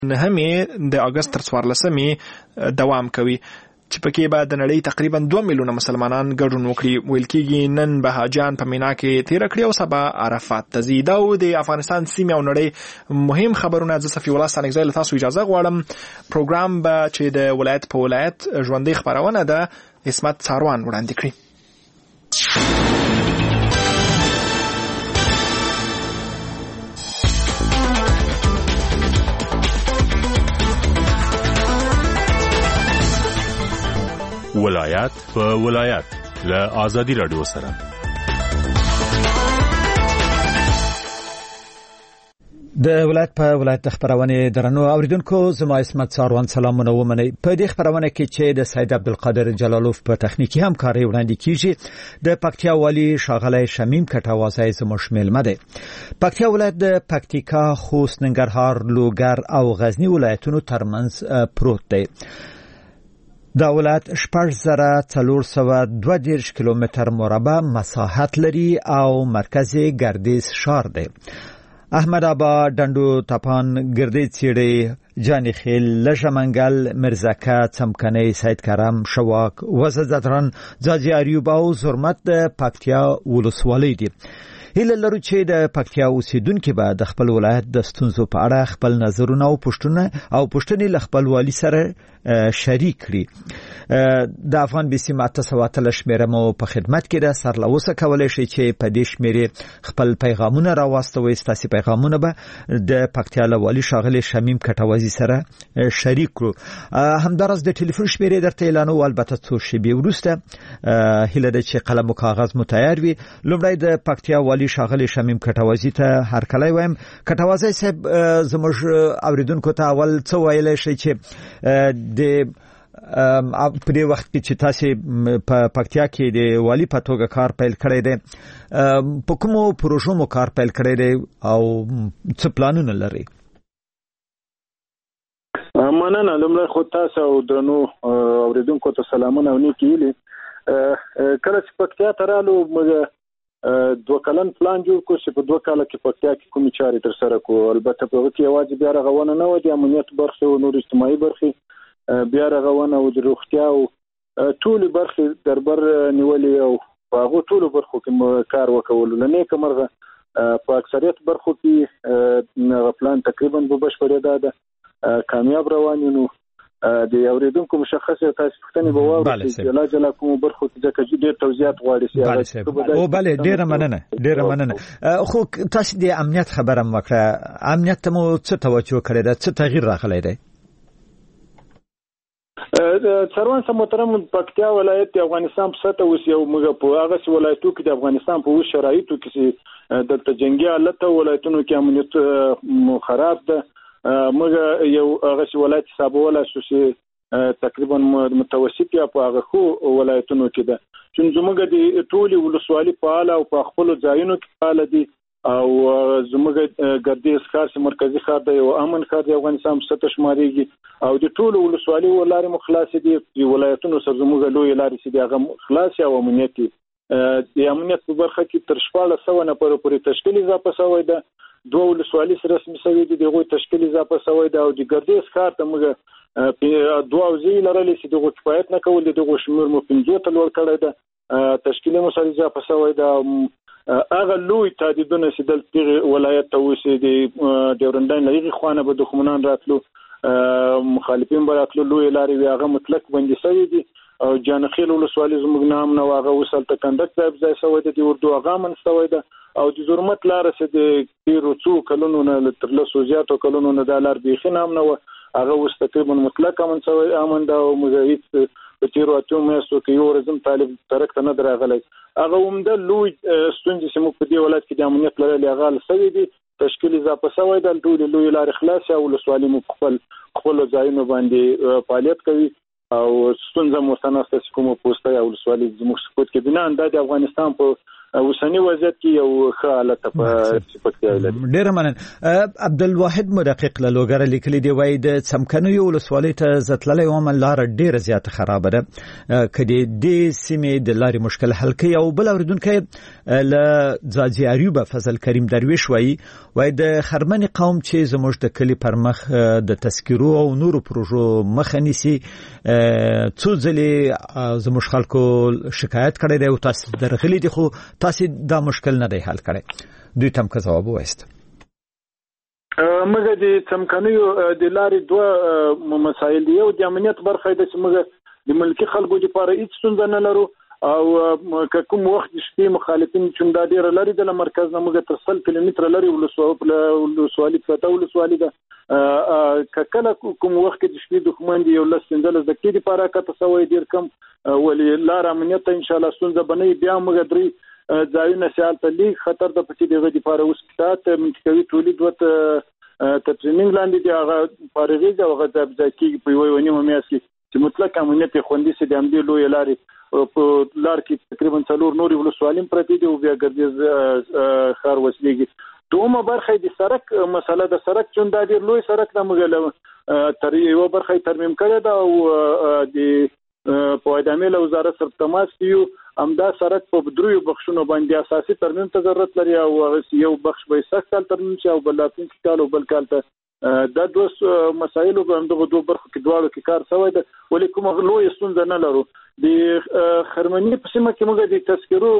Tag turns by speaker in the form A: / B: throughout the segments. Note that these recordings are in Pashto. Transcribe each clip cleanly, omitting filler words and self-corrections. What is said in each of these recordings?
A: 9 د اگست تر 14 دوام کوي چې پکې به د نړۍ تقریبا 2 میلیونه مسلمانان ګډون وکړي. ویل کېږي نن به حاجیان په مینا کې تیر کړي او سبا عرفات ته ځي. دا د افغانستان سیمه او نړۍ مهم خبرونه. زه صفي الله ستانکزی له تاسو اجازه غواړم. پروګرام به چې د ولایت په ولایت ژوندۍ خبرونه ده عصمت ساروان وړاندې کړي.
B: ولایت په ولایت له آزادی رادیو سره.
C: د ولایت په ولایت خبرونه درنو اوریدونکو زما عصمت ساروان سلامونه ومني. په دې خبرونه کې چې د سید عبدالقادر جلالوف په تخنیکی همکاري وړاندې کیږي د پکتیا والی شاغلی شمیم کټوازی زموږ میلمه دی. پکتیا ولایت د پکتیکا، خوست، ننګرهار، لوګر او غزنی ولایتونو ترمنځ پروت دی. دا ولایت 4432 کیلومتر مربع مساحت لري او مرکزی ګردیز شار دی. احمد آباد، ډنډو تپان، ګردیز سیړی، جانی خیل، لژمنګل، مرزکه، څمکنی، سید کرم، شواک، وزدرن، ځاځي اریوب او زرمت د پکتیا ولسوالۍ دي. هیله لرو چې د پکتیا اوسیدونکو به د خپل ولایت د ستونزو په اړه خپل نظرونه او پوښتنې له خپل والی سره شریک کړي. د افغان بیسی ماته شمیره مو په خدمت کې ده. سر له اوسه کولای شي چې په دې شمیره خپل پیغامونه راوستوي. ستاسو پیغامونه به د پکتیا له والی شاغلی شمیم کټوازی سره شریک کړو. همدارس د ټلیفون شمیره درته اعلانو. البته څو شیبې وروسته هیله ده چې قلم او کاغذ مو تیار وي. لومړی د پکتیا والی شاغلی شمیم کټوازی ته هر کله وایم. کټوازی صاحب زموږ اوریدونکو ته اول څه ویلای شي چې د په دې وخت کې چې تاسو په پکتیا کې د والی په توګه کار پیل کړی دی، په کومو پروژو مو کار پیل کړی دی او څه پلانونه لري؟
D: مننه. لومړی خو تاسو او درنو اوریدونکو ته سلامونه او نیکی ویلي. کله چې پکتیا ته رالو موږ 2 کلن پلان جوړ کړو چې په 2 کال کې پکتیا کې کومې چارې تر سره کوو. البته په هغه کې یوازې بیا رغونه نه و، د امنیت برخې او نور اجتماعي برخې بیا رغونه او د روغتیا او ټول برخې دربر نیولې او په هغه ټول برخو کې کار وکولو. لنیکه مرغه په اکثریت برخو کې پلان تقریبا په بشپړه ده کامیاب روان یو. د اوریدونکو مشخصه تاسو پښتنې به واورئ چې جلا کوم برخو کې ځکه چې ډېر توضیحات غواړي سیاست.
C: او بله ډېره مننه. خو تاسو د امنیت خبره وکړه. امنیت ته مو څه توجه کړې ده؟ څه تغییر راغلی دی؟
D: سروان سم محترم، پکتیا ولایت د افغانستان په سطح اوس یو موږ په هغه ولایتو کې د افغانستان په اوس شرایطو کې د جنگي حالت ولایتونو کې امنیت خراب ده. موږ یو هغه ولایت حسابوله چې تقریبا متوسط یا په هغه خو ولایتونو کې ده چې زموږ د ټولي ولسوالۍ فعال او په خپل ځایونو کې فعال دي او زموږ ګردیز ښار چې مرکزی ښار دی او امن ښار د افغانستان په سطح شمارېږي او د ټولو ولسوالۍ ولارې مخلاص دي. د ولایتونو سره زموږ لوی لارې چې هغه خلاص او امنیت دي. د امنیت په برخه کې تر 1400 نفر پورې تشکیل اضافه شوی ده. 2 ولسوالۍ سره رسمي شوی دي، دغه تشکیل اضافه شوی ده او د ګردیز ښار ته موږ 2 اوزې لرلې چې دغه کفایت نه کول. دغه شمیر مو 50 ته لوړ کړی ده. تشکیل مو سره اضافه شوی ده. هغه لوی تعدادونه چې د ولایت ته اوسې د ډیورنډاین لغې خوانه به دښمنان راتلو، مخالفین به راتلو، لوی لارې وي هغه مطلق بندي شوی دي. او جانخیل ولسوالۍ زموږ نام نه هغه وسل ته کنډک ځای شوی دی. د اردو هغه من شوی ده او د زرمت لار چې د تیرو څو کلونو نه تر لسو زیاتو کلونو نه د لار بیخي نام نه و هغه اوس تقریبا مطلق امن شوی امن ده او موږ هیڅ په تیرو اتو میاشتو کې یو ورځم طالب ترک ته نه درغلی. هغه عمده لوی ستونزې چې موږ په دې ولایت کې د امنیت لرلې هغه شوی دي. تشکیل اضافه شوی ده. ټول لوی لارې خلاص او ولسوالۍ مو خپل ځایونو باندې فعالیت کوي او ستونزه مو سناسته کومه پوسټه او ولسوالۍ زموږ سپورت کې بنا انداز افغانستان په اوسنی وضعیت کې یو ښه حالت په پکتیا ولایت.
C: ډیر مننه. عبدالواحد مدقق له لوګر لیکلي دی وای د څمکنیو ولسوالۍ ته زتللې ومن لار ډیر زیات خراب ده کدي د سیمې د لارې مشکل حل کوي. او بل اوریدونکو له ځاځي اریوب فضل کریم درویش وای د خرمن قوم چې زموږ د کلی پر مخ د تذکرو او نورو پروژو مخ نیسي څو ځلې زموږ خلکو شکایت کړی دی او تاسو درغلي دي خو تاسو دا مشکل نه دی حل کړی. دوی تم که جواب وایست.
D: مګر د څمکنیو د لارې دوه مسایل دی. یو د امنیت برخه ده چې موږ د ملکی خلکو لپاره هیڅ ستونزه نه لرو او کوم وخت شپې مخالفین چې دا ډیر لري د مرکز نه موږ تر 100 کیلومتر لري ولسوالۍ پته ولسوالۍ ده کله کوم وخت د شپې دښمن دی یو لسندل د کې لپاره کته سوې ډیر کم ولې لار امنیت ان شاء الله ستونزه بنئ بیا موږ درې ځایونه سیال ته لیک خطر د پتی دغه لپاره اوس کتاب منطقوي تولید وته ټریننګ لاندې دی هغه فارغي او هغه د ځکه په یوه ونیمه میاشت کې چې مطلق امنیت خوندي سي د امدي لوی لارې په لار کې تقریبا 4 نوري ولسوالۍ پرتی دي او بیا ګرځي خار وسلېږي. دومره برخه د سړک مسله د سړک چون د ډیر لوی سړک د مګل تر یو برخه ترمیم کړی دا او د په ادمه له وزارت سره تماس کیو امدا سړک په دریو بخښونو باندې اساسي ترمیم ته ضرورت لري او یو بخښ به سخت ترمیم شي او بلاتین کال او بل کال ته دا دوه مسایل په همدغه دوه برخو کې دواړو کې کار شوی دی ولې کوم لوی ستونزه نه لرو. د خرمنی په سیمه کې موږ د تذکرو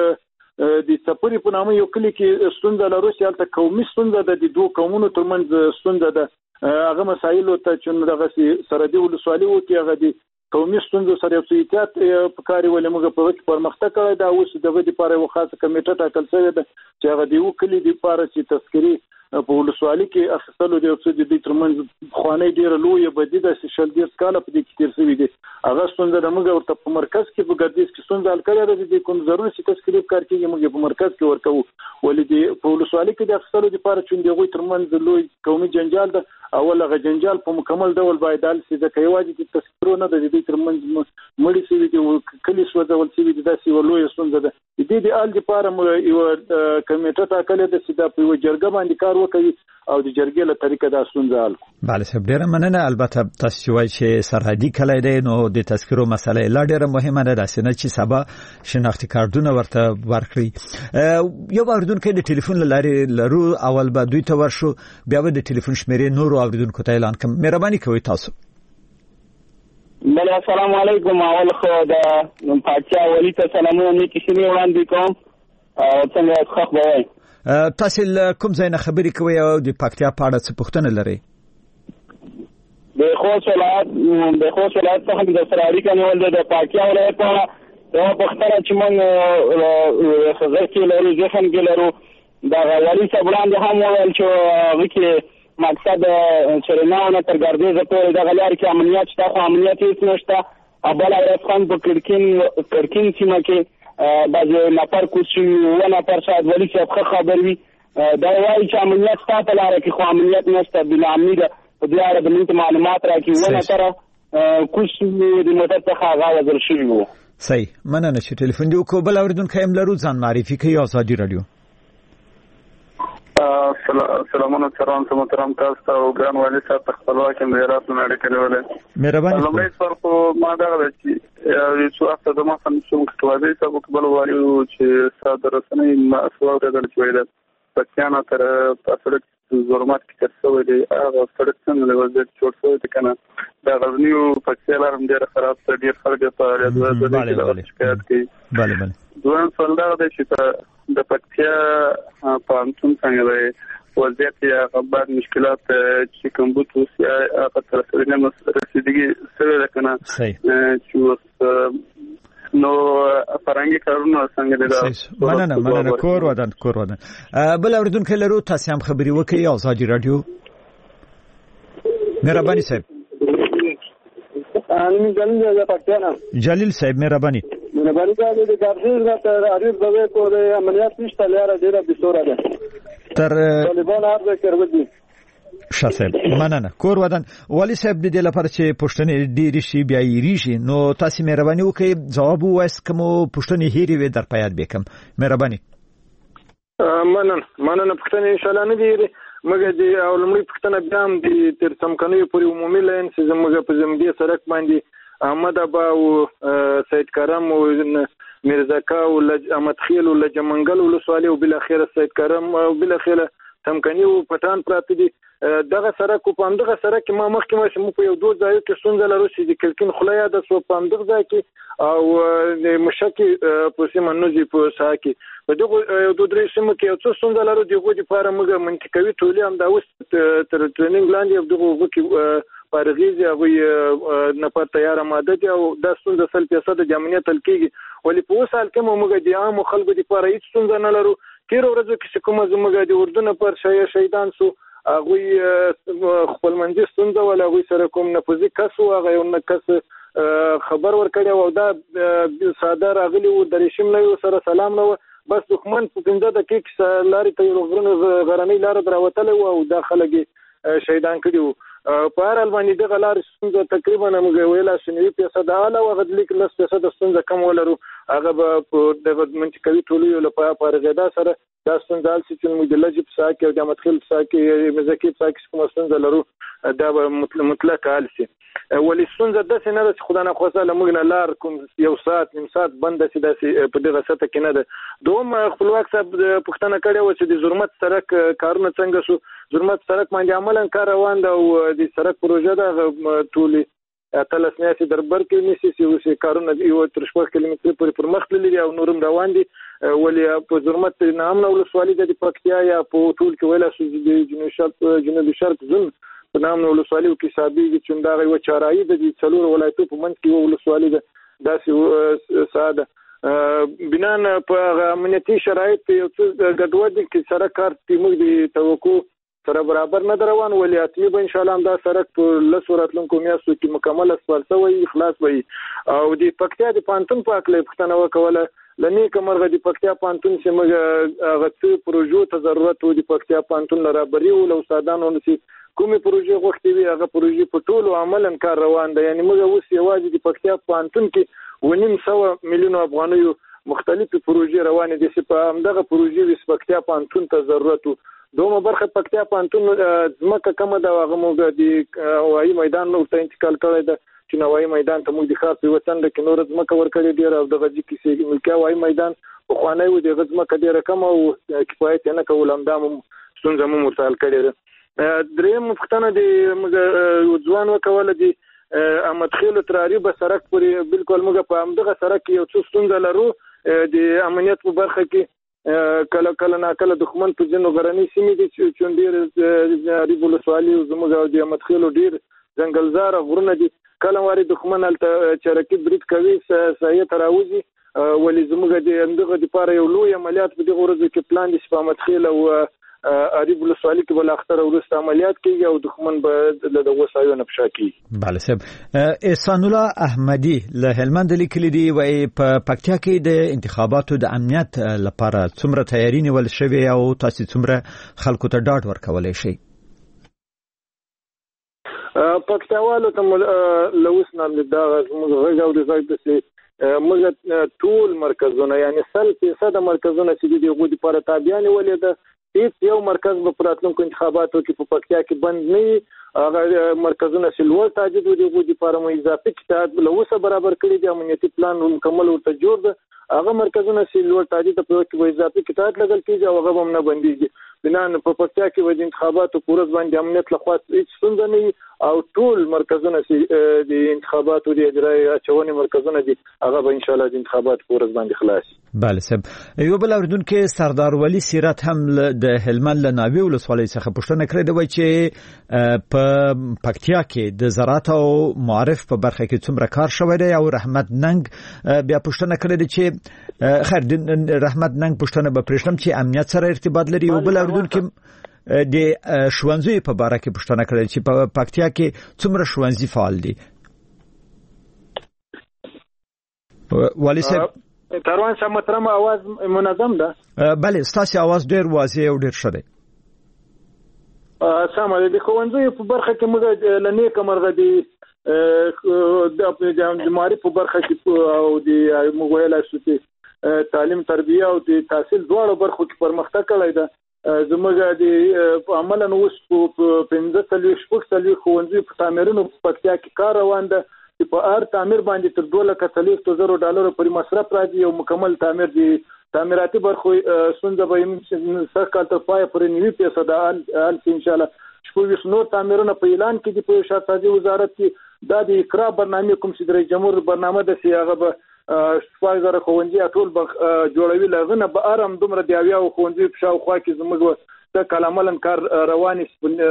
D: د سپوري په نامه یو کلی کې ستونزه لرو چې هلته قومي ستونزه ده د دوه قومونو ترمنځ ستونزه ده هغه مسایل ته چې دغه سرحدي ولسوالۍ وو کې هغه د قومي ستونزو سره یو احتیاط په کاری ولې موږ په وخت پرمختګ کړی دا اوس دغه لپاره یو خاصه کمیټه ټاکل شوې ده چې هغه د یو کلی لپاره چې تذکری په ولسوالۍ کې اخیستلو د اوسې د ترمنځ خوانې ډیره لوی بدی د شل ډیر کال په دې کې تیر شوی دي. هغه ستونزه د موږ ورته په مرکز کې په ګردیز کې ستونزه حل کړی د کوم ضروري چې تذکری کار کوي موږ په مرکز کې ورکو ولې د په ولسوالۍ کې د اخیستلو لپاره چې دغه ترمنځ لوی قومي جنجال ده اول هغه جنجال په مکمل ډول باید حل شي ځکه یوازې د تذکرو نه د دې ترمنځ مړی شي د کلی سوځول شي د داسې لوی ستونزه ده. د دې ال لپاره یو کمیټه ټاکلې ده چې د په جرګه باندې کار وکړي او د جرګې له طریقه د ستونزه حل کړي.
C: بله صاحب ډیره مننه. البته تاسو وایي چې سرحدي کلی دی نو د تذکرو مسله لا ډیره مهمه ده داسې نه چې سبا شناختی کارتونه ورته ورکړي. یو اوریدونکو د ټلیفون لارې لرو اول به دوی ته ورشو بیا به د ټلیفون شمیرې نورو اوریدونکو ته اعلان کوم. مهرباني کوئ تاسو.
E: بله السلام علیکم. اول خو د پاچا ولی ته سلامونه نیکی شنی وړاندې کوم او څنګه ښه به وایي.
C: تاسو کوم ځای نه خبرې کوئ او د پکتیا په اړه څه پوښتنه لرئ؟
E: د خوست ولایت څخه د سره اړیکه نیول د پکتیا ولایت په اړه یوه پوښتنه چې موږ خزر کې لرو ذهن کې لرو دغه والي صاحب وړاندې هم وویل چې هغه کې مقصد سریناو نه تر ګردیزه پورې دغه لارې کې امنیت شته خو امنیت هېڅ نشته. بله ورځ خان په کړکین سیمه کې بعضې نفر کوز شوي 7 نفر شاید والي صاحب ښه خبر وي دا وایي چې امنیت شته په لاره کې خو امنیت نشته بنا امني ده په دې اړه د موږ معلومات راکړي 7 نفره کوز شوي د موټر څخه هغه وژل شوي وو.
C: صحیح مننه چې ټلیفون دې وکړو. بل اوریدونکی هم لرو ځان معرفي کوي ازادي راډیو.
F: سلامونه سلام محترم تاسو ته او ګران والي صاحب خپلواک مهرات نه اړیکې لرلې.
C: مهرباني.
F: لومړی سوال خو ما دا چې یو څو هفته د ما سم چې والي صاحب خپل والي چې صادره رسنۍ مسوال راغلی چې وایي پکتیانا تر پاسړک زورمات کې ترڅو دی هغه سړک څنګه له وضعیت جوړ شوی دی کنه دا غزنیو پکتیا لار هم ډېر خراب ډېر خلک په اړه شکایت کوي.
C: بله
F: دویم سوال دا دی چې د پکتیا په انتون څنګه دی وضعیت یا غبار مشکلات چې کوم بوت اوس هغه تر سره نه رسیدګي سره ده کنه چې نو فرنګي کارونه څنګه دي.
C: مننه کور ودان. بل اوریدونکو لرو تاسو هم خبري وکړئ ازادي راډیو. مهرباني صاحب. جلیل صاحب مهرباني.
G: د ګرځي تر اړیب دغه کولې عملیات نشته لاره ډیره بسوره ده.
C: تر
G: طالبان هر ځای کړو دي.
C: شاه صاحب مننه. کور ودان والي صاحب د دې لپاره چې پښتنې ډېری شي بیا یې ریشي نو تاسو مهرباني وکړئ جواب وایس کوم پښتنې هېری وي در پیاد وکم مهرباني.
D: مننه پښتنې ان شاء الله نه دی مګر د اولمړي پښتنه بیا هم د تر سمکنوي پورې عمومي لاین چې زموږ په زمدي سرک باندې احمد ابا او سید کرم او میرزاکا او احمد خیل او لجمنګل ولسوالي او بل اخر سید کرم او بل اخر سمکني او پټان پراته دي. دغه سرک په همدغه سرک ما مخکې مو په یو دوه ځایو کې ستونزه لرو چې د کلکین خلیا د سو په همدغه ځای کې او د مشکي په سیمه نوځي په ساحه کې په دغه یو دوه درې سیمو کې یو څه ستونزه لرو دغه لپاره موږ منطقوي ټولې هم دا اوس تر ټریننګ لاندې دغه کې پارغیزي هغه نه په تیار ماده دي او د ستونزه 100% د امنیت تلکیږي ولې په اوس حال کې موږ د عام خلکو لپاره هیڅ ستونزه نه لرو. تیر ورځو کې کومه زموږ د اردن پر شهیدان سو هغه خپل منځ ستونزه ولا هغه سره کوم نفوذي کس او هغه یو کس خبر ورکړی او دا ساده راغلی و د رشم نه سره سلام نه بس دښمن په 15 دقیقې لارې ته غرونه غرنۍ لار دراوتله او داخله شهیدان کړي په هر حال باندې دغه لارې ستونزه تقریبا موږ ویلا شنوي پیسه اعلی او غد لیک لس پیسه ستونزه کم ولرو هغه په دغه منطقوي ټولو لپاره پارغدا سره دا ستونزه چې موږ د لجب ساکه او د مدخل ساکه مزکی ساکه کوم ستونزه لرو دا مطلق حل شي ولې ستونزه د سینه د خدای نه خواسته لمغ نه لار کوم یو ساعت نیم ساعت بند شي د په دغه سطح کې نه ده دوم خپلواک صاحب پښتنه کړي و چې د زرمت سرک کارونه څنګه شو زرمت سرک باندې عملاً کار روان ده او د سرک پروژه ده ټولي اتلس میاشتې دربر کې نشي چې کارونه یو تر 4 کیلومتر پورې پر مخ تللي او نورم روان دي ولې په زرمت نام نو ولسوالي د پکتیا یا په ټول کې ویلا شو د جنوبي شرق زون په نام نو ولسوالي کې سابي چې دا یو چارایي د څلور ولایتو په منځ کې ولسوالي ده داسې ساده بنان په امنیتي شرایط یو څه ګډوډ کې سره کار تیمو دي توقع سره برابر نه روان ولیاتلی به ان شاء الله دا سرک په لسوراتلونکو میاشتو کې مکمل اسفال شوی اخلاص وي او د پکتیا د پانتون په اړه پښتنه وکوله لنی کومرغه د پکتیا پانتون چې موږ غته پروژو ته ضرورت و د پکتیا پانتون برابرۍ او استادانو نشي کومې پروژې غوښتي وي هغه پروژې په ټولو عملاً کار روان ده یعنی موږ اوس یوازې د پکتیا پانتون کې 1.5 میلیون افغانیو مختلفې پروژې روانې دي چې په همدغه پروژې د پکتیا پانتون ته ضرورت و دومره برخه پکتیا پانتون ځمکه کومه دا هغه موږ د هوایي میدان نو ته انتقال کړی ده چې هوایي میدان ته موږ د خاص وطن د کینور ځمکه ورکړې ډیر او دغه چې کیسې ملکي هوایي میدان په خوانای و د ځمکه ډیره کم او کفایت نه کول هم د ستونزه مو مرتال کړی ده دریم پښتنه د ځوان وکول دي احمد خیل تراری به سرک پورې بالکل موږ په همدغه سرک یو څه ستونزه لرو د امنیت په برخه کې کله نه کله دښمن په جنو غرنۍ سیمې دي چې ډېر ریب ولسوالي زموږ او د مدخلو ډېر ځنګلزار غرونه دي کله واري دښمن هلته چرکی برید کوي سایه تراوزي ولې زموږ د اندغه لپاره یو لوی عملیات په دغه ورځو کې پلان دي په مدخل او ریب ولسوالي کې بل اختر ورسته عملیات کوي او دښمن به د وسایو نه پښا کوي.
C: بله صاحب احسان الله احمدي له هلمند لیکلي دي وایي په پکتیا کې د انتخاباتو د امنیت لپاره څومره تیاری نیول شوی او تاسو څومره خلکو ته ډاډ ورکولای شئ؟
D: پکتیاوالو ته لوس نام دا موږ غږ او د ځای موږ ټول مرکزونه یعنی 100% مرکزونه چې دي غوډي لپاره تابعین ولې ده هیڅ یو مرکز په پراتلونکو انتخاباتو کې په پکتیا کې بند نه هغه مرکزونه سلول تاجد ودی غوډي لپاره مو اضافي کتاب لوسه برابر کړی دی امنیتي پلان مکمل ورته جوړ ده هغه مرکزونه سلول تاجد په کې اضافي کتاب لګل کیږي او هغه هم نه بنديږي بنان په پکتیا کې د انتخاباتو پورز باندې امنیت لخوا هیڅ ستونزه نه او ټول مرکزونه د انتخاباتو د اجرای اچونې مرکزونه دي هغه به ان شاء الله د انتخاباتو پورز باندې خلاص.
C: بله صاحب یو بل اوریدونکو سردار ولی سیرت هم د هلمند له ناوې ولسوالۍ څخه پوښتنه کړې ده چې په پکتیا کې د زراعت او معارف په برخه کې څومره کار شوی دی او رحمت ننګ بیا پوښتنه کړې ده چې خیر رحمت ننګ پوښتنه به پرېښتم چې امنیت سره ارتباط لري یو بل اوریدونکو د ښوونځي په باره کې پوښتنه کړې چې په پکتیا کې څومره ښوونځي فعال دي. والی صاحب
D: تروان صاحب محترم आवाज منظم ده؟
C: بله ستاسو आवाज ډیر واضح او ډیر ښه دی.
D: سم د ښوونځیو په برخه کې موږ لنې کمرغه دي د معرفت په برخه کې او د موږ ویلای شو چې تعلیم تربیه او د تحصیل دواړو برخو کې پرمختګ کړی ده زموږ د عملاً اوس په 15 ښوونځیو په تعمیرونو په پکتیا کې کار روان ده چې په هر تعمیر باندې تر $2,40,000 پورې مصرف راځي او مکمل تعمیر دي تعمیراتي برخو څنګه به سر کال تر پای پورې 90% حل ان شاء الله شپږ نور تعمیرونه په اعلان کې دي په شاهزادي وزارت کې دا د اقرا برنامه کوم چې د رئیس جمهور برنامه د سیاغه به شپږ ښوونځي ټول جوړوي لغنه به ارم دومره دی او ښوونځي په شاوخوا کې زموږ د کلاملن کار رواني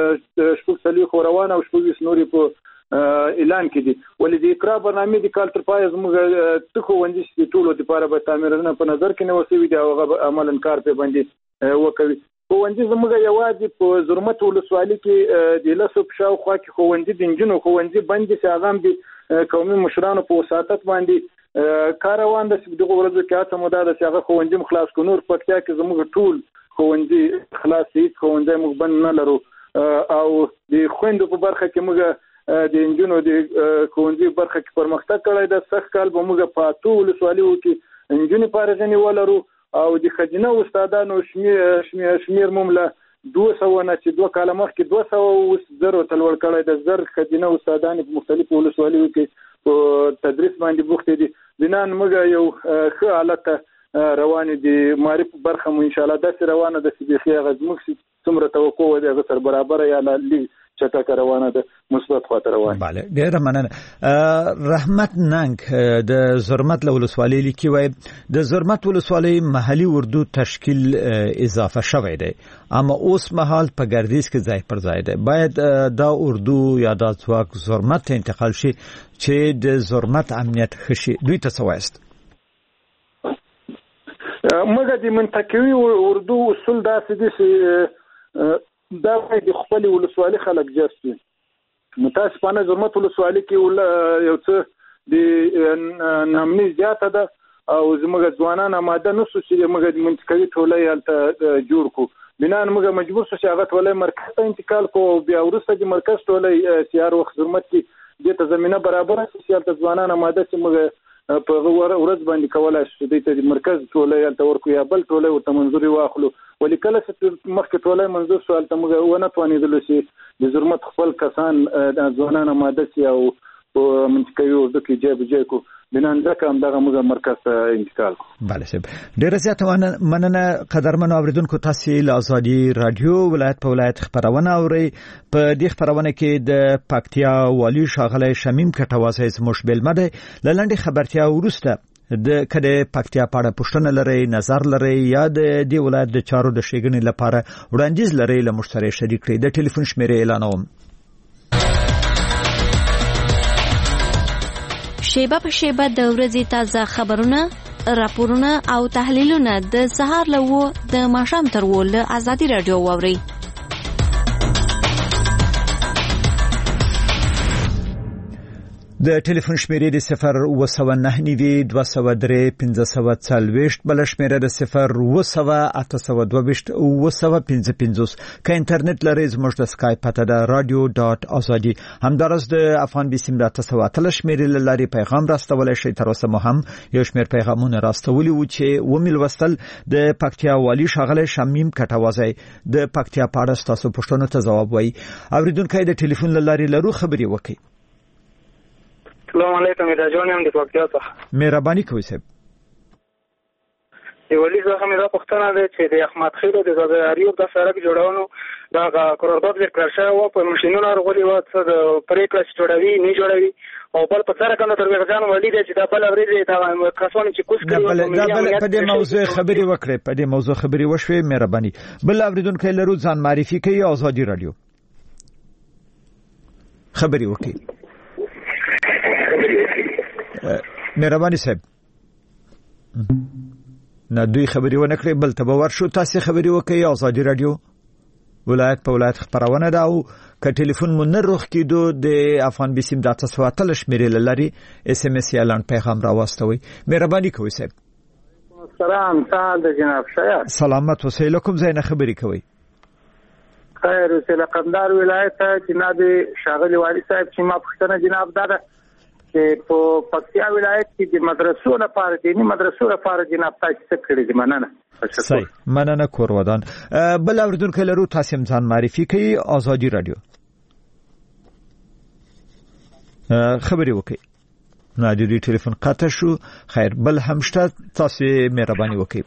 D: شپږ سلی خو روانه او شپږ نوري په اعلان کې دي ولې د اقرا برنامه د کال تر پای زموږ ته ښوونځي چې ټول لپاره به تعمیرونه په نظر کې نوسوي دی او عملاً کار په باندې وکوي ښوونځي زموږ یوازې په زرمت ولسوالۍ کې د لاسو په شاوخوا کې ښوونځي د انجنونو ښوونځي باندې چې هغه د قومي مشرانو په وساتت باندې کار روان ده چې دغه ورځو کې هڅه موده ده چې هغه ښوونځي خلاص کړو نور پکتیا کې زموږ ټول ښوونځي خلاص دي ښوونځي موږ بند نه لرو او د خويندو په برخه کې موږ د انجنونو د ښوونځي برخه کې پرمختګ کړی ده سخت کال به موږ په ټول ولسوالیو کې انجنونې پارغنی ولرو او د خدینه استادانو شمیر ممله 200 نه چې 2 کال مخکې 200 زره تلور کړی د زر خدینه استادان په مختلفو ولسوالیو کې په تدریس باندې بوخت دي بنان موږ یو ښه حالت روان دي معرفت برخه مو ان شاء الله د روانه د سبيخي غزمخ څومره توقع و د غسر برابر یا لی چټک روانه ده مثبت خاطر روانه
C: bale ډیر مننه رحمت ننګ د زرمت ولسوالۍ لیکي وای د زرمت ولسوالۍ محلي اردو تشکیل اضافه شوی دی اما اوس مهال په ګردیز کې ځای پر ځای دی باید دا اردو یا د ځواک زرمت انتقال شي چې د زرمت امنیت خشي دوی ته سوایست
D: موږ د منطقوي اردو اصول داسې دي چې دا د خپل ولسوالۍ خلک جرسي متاسفانه زرمت ولسوالۍ کې یو څه د نامني زیاته ده او زموږ ځوانان آماده نشو چې موږ منطقوي ټولۍ هلته جوړ کو بنان موږ مجبور شو چې هغه ټولۍ مرکز ته انتقال کو بیا ورسته د مرکز ټولۍ سیار وخت زرمت کې د زمينه برابر شي هلته ځوانان آماده چې موږ په ورځ باندې کولای شو د مرکز ټولۍ هلته ورکو یا بل ټولۍ ورته منځوري واخلو ولیکل چې مخکې ټولۍ منځور شو هلته موږ ونه توانېدلو چې د زرمت خپل کسان د ځوانان آماده شي او په منطقوي اردو کې جای بجای کو بنان ځکه همدغه موږ مرکز ته انتقال کو
C: بله صاحب ډیره زیاته مننه قدرمنو اوریدونکو تاسو له ازادي رادیو ولایت په ولایت خبرونه اورئ په دې خبرونه کې د پکتیا والی شاغله شمیم کټوازه زموږ بلمه ده لنډه خبرتیا ورسته د کده پکتیا پاړه پښتنه لري نظر لري یا د دې ولایت د چارو د شګنې لپاره وړاندیز لري له مشتري شریک کړي د ټلیفون شمیره اعلانوم
H: شیبه په شیبه د ورځې تازه خبرونه راپورونه او تحلیلونه د سهار له د ماښام تر له ازادي رادیو واوري د ټلیفون شمیره د 02992031540 بل شمیره د 0802822 که انټرنیټ لرئ زموږ د اسکایپ پته د radio.azadi همدارس د افغان بیسیم د 9 شمیره لاري پیغام راستولای شئ تر اوسه مو هم یو شمیر پیغامونه راستولي و چې ومیل وستل د پکتیا والی شاغله شمیم کټوازه د پکتیا پاړه تاسو پښتنو ته جواب وای اوریدونکو د ټلیفون لاري لرو خبري وکي
I: السلام علیکم دا جونم د پکتیا څخه
C: مهرباني کوئ صاحب
I: ولی زه هم دا پښتنه ده چې د احمد خیلو د زاداریو د سړک جوړونو دا قرارداد ورکړل شوی و په ماشینونو راغلي و چې د پریکړه جوړوي نه جوړوي او بل په سره کنه تر ځان ولې چې دا بل ورې دا کسان چې کوس کوي
C: دا بل په دې موضوع خبري وکړي په دې موضوع خبري وشوي مهرباني بل اوریدونکو لرو ځان معرفي کوي ازادي رادیو خبري وکړي مهرباني صاحب نه دوی خبري ونه کړې بل ته باور شو تاسو خبري وکړئ ازادي رادیو ولایت په ولایت خبرونه دا او ک ټلیفون مون روخ کېدو د افغان بیسیم د 9 شمیرې لري اس ام اس اعلان پیغام راوستوي مهرباني کوئ صاحب
I: سلام تعال د جناب شیا
C: سلامت وسه لکم زین خبري کوي
I: خیر سره قندار ولایت جناب شاغلی والی صاحب چې ما پښتنه جناب دادا چې په پکتیا ولایت کې د مدرسو لپاره دینی مدرسو لپاره جناب تاسو څه کړی دي مننه
C: صحیح مننه کور ودان بل اوردونکو لرو تاسو ځان معرفي کوي آزادي رادیو خبري وکي نادری ټلیفون قطع شو خیر بل همشته تاسو مهرباني وکي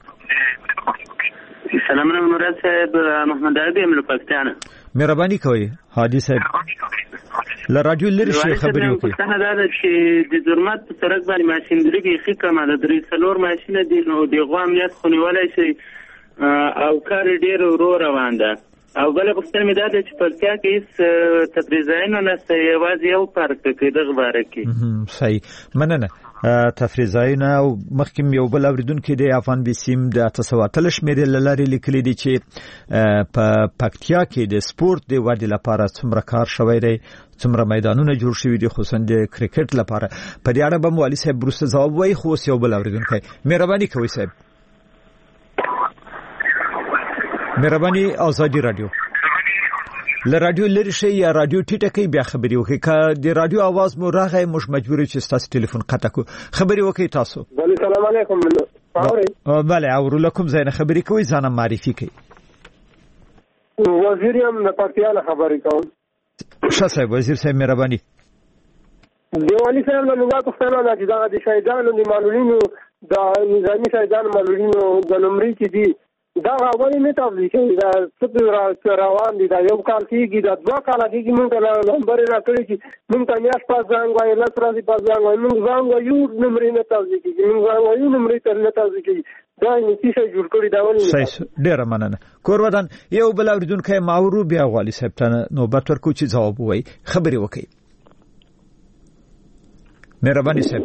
J: سلام علیکم مراد صاحب محمد عربی املو پاکستان
C: مهرباني کوي هادي صاحب ل رادیو لري شي خبري وکي
J: څنګه دا چې د جرمات په سرک باندې ماشينري کې خې کمه د درې څلور ماشين دي نو د غوام نیت خونیولای شي او کار ډیر ورو روان ده او بل پښتنه مې دا چې پرتیا کې تفریزاین نه سیواز یو پارک کې دغه باره کې
C: صحیح مننه تفریزاین او مخکې یو بل اوریدونکو د افغان بسیم د 813 شمیرې لارې لیکلي دي چې په پکتیا کې د سپورت د ودې لپاره څومره کار شوی دی څومره میدانونه جوړ شوي دي خصوصا د کرکټ لپاره په دې اړه به مولوي صاحب وروسته ځواب وایي خو یو بل اوریدونکو مهرباني کوي صاحب مهرباني آزادي رادیو ل رادیو لری شي یا رادیو ټیټه کوي بیا خبري وکي که د رادیو आवाज مو راغی مش مجبور چې تاسو ټلیفون قطع کو خبري وکي تاسو
G: السلام علیکم
C: بله اورو لكم زين خبري کوي ځان معرفي کوي
G: وزیر یم د پکتیا خبري کوم
C: ښه صاحب وزیر صاحب مهرباني
G: دیوالي صاحب له موږ پښتنه د شهیدانو د معلولینو د نظامی شهیدانو معلولینو د لمړي کې دي دا غوړي نه تاسو کې دا څه روان دي دا یو کال کېږي دا دوه کال کېږي موږ له نمبر نه کړی چې موږ ته میاش پاس ځان غواړي لا تر دې پاس ځان غواړي موږ ځان غواړو نمبر نه تاسو کې موږ غواړو نمبر ته نه تاسو کې دا نتیجه جوړ کړی دا ولې
C: صحیح ډیر مننه کور ودان یو بل اوریدونکو ماورو بیا غواړي صاحب ته نوبت ورکو چې جواب وایي خبري وکړي مهرباني صاحب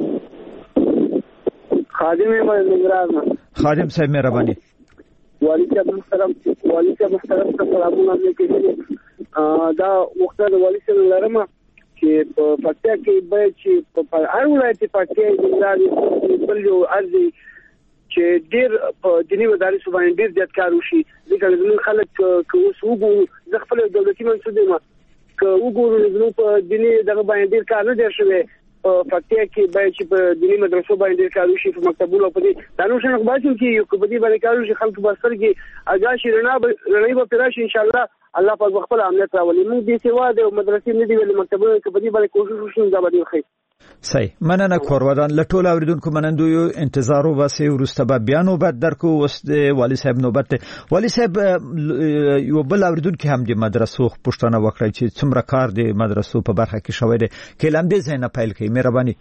C: خادم صاحب مهرباني
G: والی صاحب محترم سلامونه علیکم دا وخت د والی صاحب لرم چې په پکتیا کې به چې په هر ولایت پکتیا کې بل یو ارزي چې ډیر په دیني مدارس باندې ډیر زیات کار وشي ځکه زموږ خلک کوس وګورو د خپل دولتي منصوبې ما وګورو زموږ په دیني دغه باندې ډیر کار نه دی شوی پکتیا کې به چې په دیني مدرسو باندې کار وشي په مکتبونو په دې دانو شنه خبرو کې یو په دې باندې کار وشي خلک به سر کې اجازه رڼا به پراش ان شاء الله الله په خپل امنیت راولي موږ دې سوا د مدرسې نه دی ویل مکتبونو کې په دې باندې کوشش وشي دا به خیر
C: صحیح مننه کورودان لټول اوریدونکو منندو انتظار واسه ورسته به بیان او بعد درکو وست والی صاحب نوبت والی صاحب یو بل اوریدونکو هم د مدرسو پښتنه وکړي چې څومره کار د مدرسو په برخه کې شوی دی کلام دې زنه پایل کوي مهرباني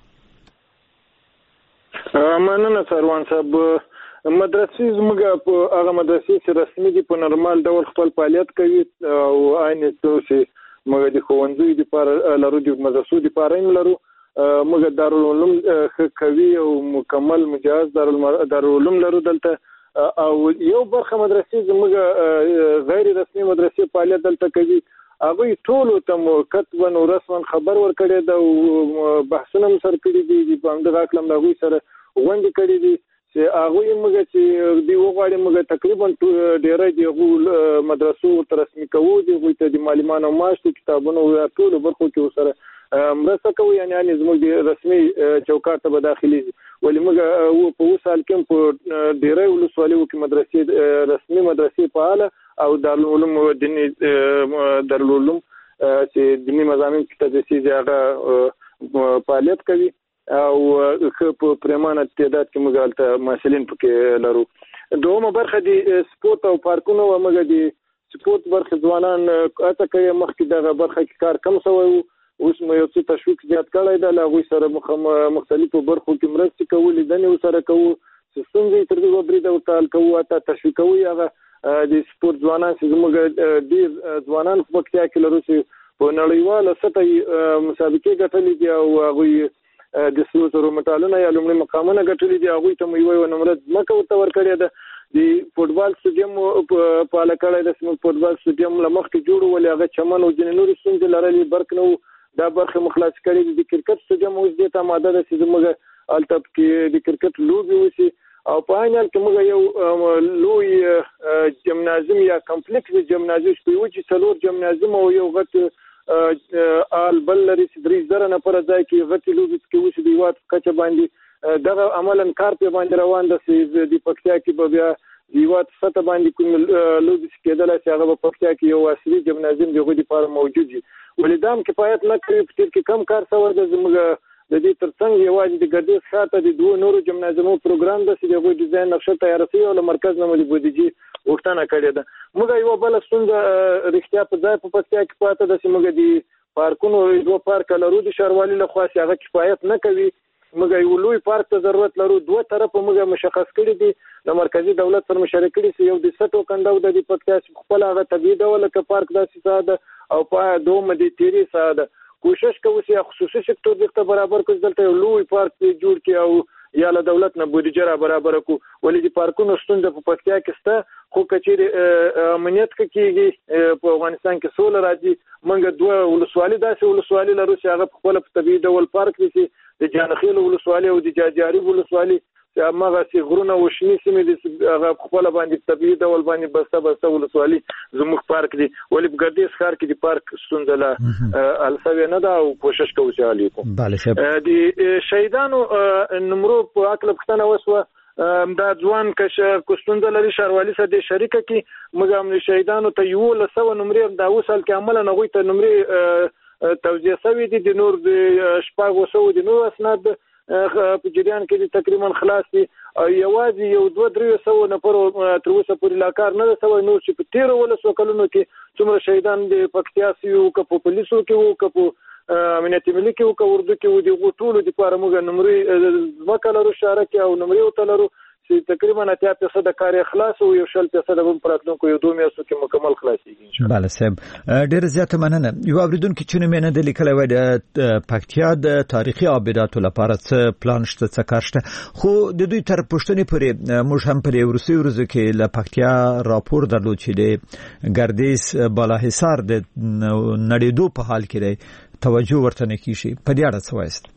D: مننه سروان صاحب مدرسې زموږ په هغه مدرسې چې رسمي دي په نورمال ډول خپل فعالیت کوي او عین څه موږ د خوندې لپاره لرو د مدرسو لپاره لرو موږ دارالعلوم کوي او مکمل مجهز دارالعلوم لرو دلته او یو برخه مدرسې زموږ غیر رسمي مدرسې فعالیت دلته کوي هغه ټول ته کتبا او رسما خبر ورکړي دا بحثونه سره کړي دي په همدغه کلم دغه سره غونډې کړي دي چې هغه موږ چې دی وغواړي موږ تقریبا ډیره دی مدرسو رسمي کوو دي غوته د معلمان او معاش کتابونو ټول برخو کې سره مرسته کوي یعنی زموږ رسمي چوکاټ ته داخلي ولې موږ په وسال کې په ډیره ولسوالیو کې مدرسې رسمي مدرسې فعال او دارالعلوم دیني دارالعلوم چې دیني مضامین کې تدریس هغه فعالیت کوي او په پرمانه تعداد کې موږ البته مسلین پکې لرو دومره برخه دي سپورت او پارکونو موږ دي سپورت برخه ځوانان اته کوي مخکې دغه برخه کې کار کم شوی اوس مې یو څه تشویق زیات کړی دا له غوي سره مختلفو برخو کې مرستې کولې دنه سره کوو څنګه تر دې وبري د وټال کوو اته تشویق کوي هغه د سپورت ځوانان چې موږ ډیر ځوانان په پکتیا کې لرو چې په نړیواله سطح مسابقې ګټلې دي او هغه د سوزرو مټالونه یا لومړی مقامونه ګټلې دي هغه ته مې یو نمبر مکه ورته ورکړی ده د فوټبال سټیډیم په علاقه د سیمه فوټبال سټیډیم لمخ کې جوړ ولې هغه چمن او جنوري څنګه لرلې برک نو دا برخه مخلاص کړي د کرکټ سټیډیم اوس د تماده د سیمه الټپ کې د کرکټ لوبي وسی او په عین حال کې موږ یو لوی جمنازیم یا کمپلیکس جمنازیم په یو چې څلور جمنازیم او یو غټ آل بل لري چې 3000 نفر ځای کې غټ لوبي کې وشي دی وات کچه باندې دغه عملاً کار په باندې روان ده چې د پکتیا کې بیا دیوات سطح باندې کوم لوبي کېدل چې هغه په پکتیا کې یو اصلي جمنازیم دغه لپاره موجود دي ولیدام کفایت نه کوي په تیر کې کم کار څور د زموږ د دې ترڅنګ یوازې د ګردیز خاطر د دوه نورو جمنازیمو پروګرام د سیدغه ډیزاین نقشه تیار شوی او مرکز نه ملي بودیجی وختانه کړی ده موږ یو بل ستونزه رښتیا په ځای په پکتیا کې پاتې ده چې موږ د پارکونو دوه پارک لرو د شهروالي له خوا چې هغه کفایت نه کوي موږ یو لوی پارک ته ضرورت لرو دوه طرف موږ مشخص کړی دي د مرکزی دولت سره مشارکت کړي یو د سټو کنده د پکتیا خپل هغه طبيعي ډول ک پارک داسې ساده او په دوه مدي تیری ساده کوشش کوي چې خصوصي سکتور دغه برابر کړي دلته یو لوی پارک جوړ کړي او یا له دولت نه بودیجه را برابر کو ولې د پارکونو ستونزه په پکتیا کې سته خو کچېره امنیت کېږي په افغانستان کې سول راځي موږ دوه ولسوالۍ داسې ولسوالۍ لرو چې هغه خپل په طبيعي ډول پارک دي د جانخیل ولسوالۍ او د جاجاری ولسوالۍ چې هغه چې غرونه وشني سیمې دي هغه خپل باندې طبيعي ډول باندې بسته ولسوالۍ زموږ پارک دي ولې په ګردیز ښار کې د پارک ستونزه له السوي نه دا او کوشش کوو چې حل وکړو
C: بله
D: د شهیدانو نمرو په اکل پښتنه وسوه دا ځوان کوستونده لري شهروالي سره د شریکه کې موږ هم شهیدانو ته یو له 100 نمرې د اوسل کې عمل نه غوي ته نمرې توزیع شوی دي د نور د شپږ وسو د نور اسناد په جریان کې تقریبا خلاص دي یوازې یو 2-300 نفر تر اوسه پورې لا کار نه سوی نور چې په 13 ولسو کلونو کې څومره شهیدان د پکتیا سیو کپو پولیسو کې وو کپو امنیتي ملي کې وو ورده کې وو د ټولو د لپاره موږ نمرې وکړو شارکه او نمرې وتلرو چې تقریبا 80% د کار خلاص او یو 60% د پراتونکو یو 2 میاشتو کې مکمل خلاصيږي ان شاء الله.
C: بله صاحب ډیر زیاته مننه. یو اوریدونکو چې نوم نه د لیکل وای د پکتیا د تاریخي آباداتو لپاره څه پلان شته څه کار شته خو د دوی تر پښتنې پورې موږ هم پر ورسې ورځ کې له پکتیا راپور درلود چې د ګردیز بالاحصار د نړیدو په حال کې دی توجه ورته نه کیږي په دې اړه څه وایست؟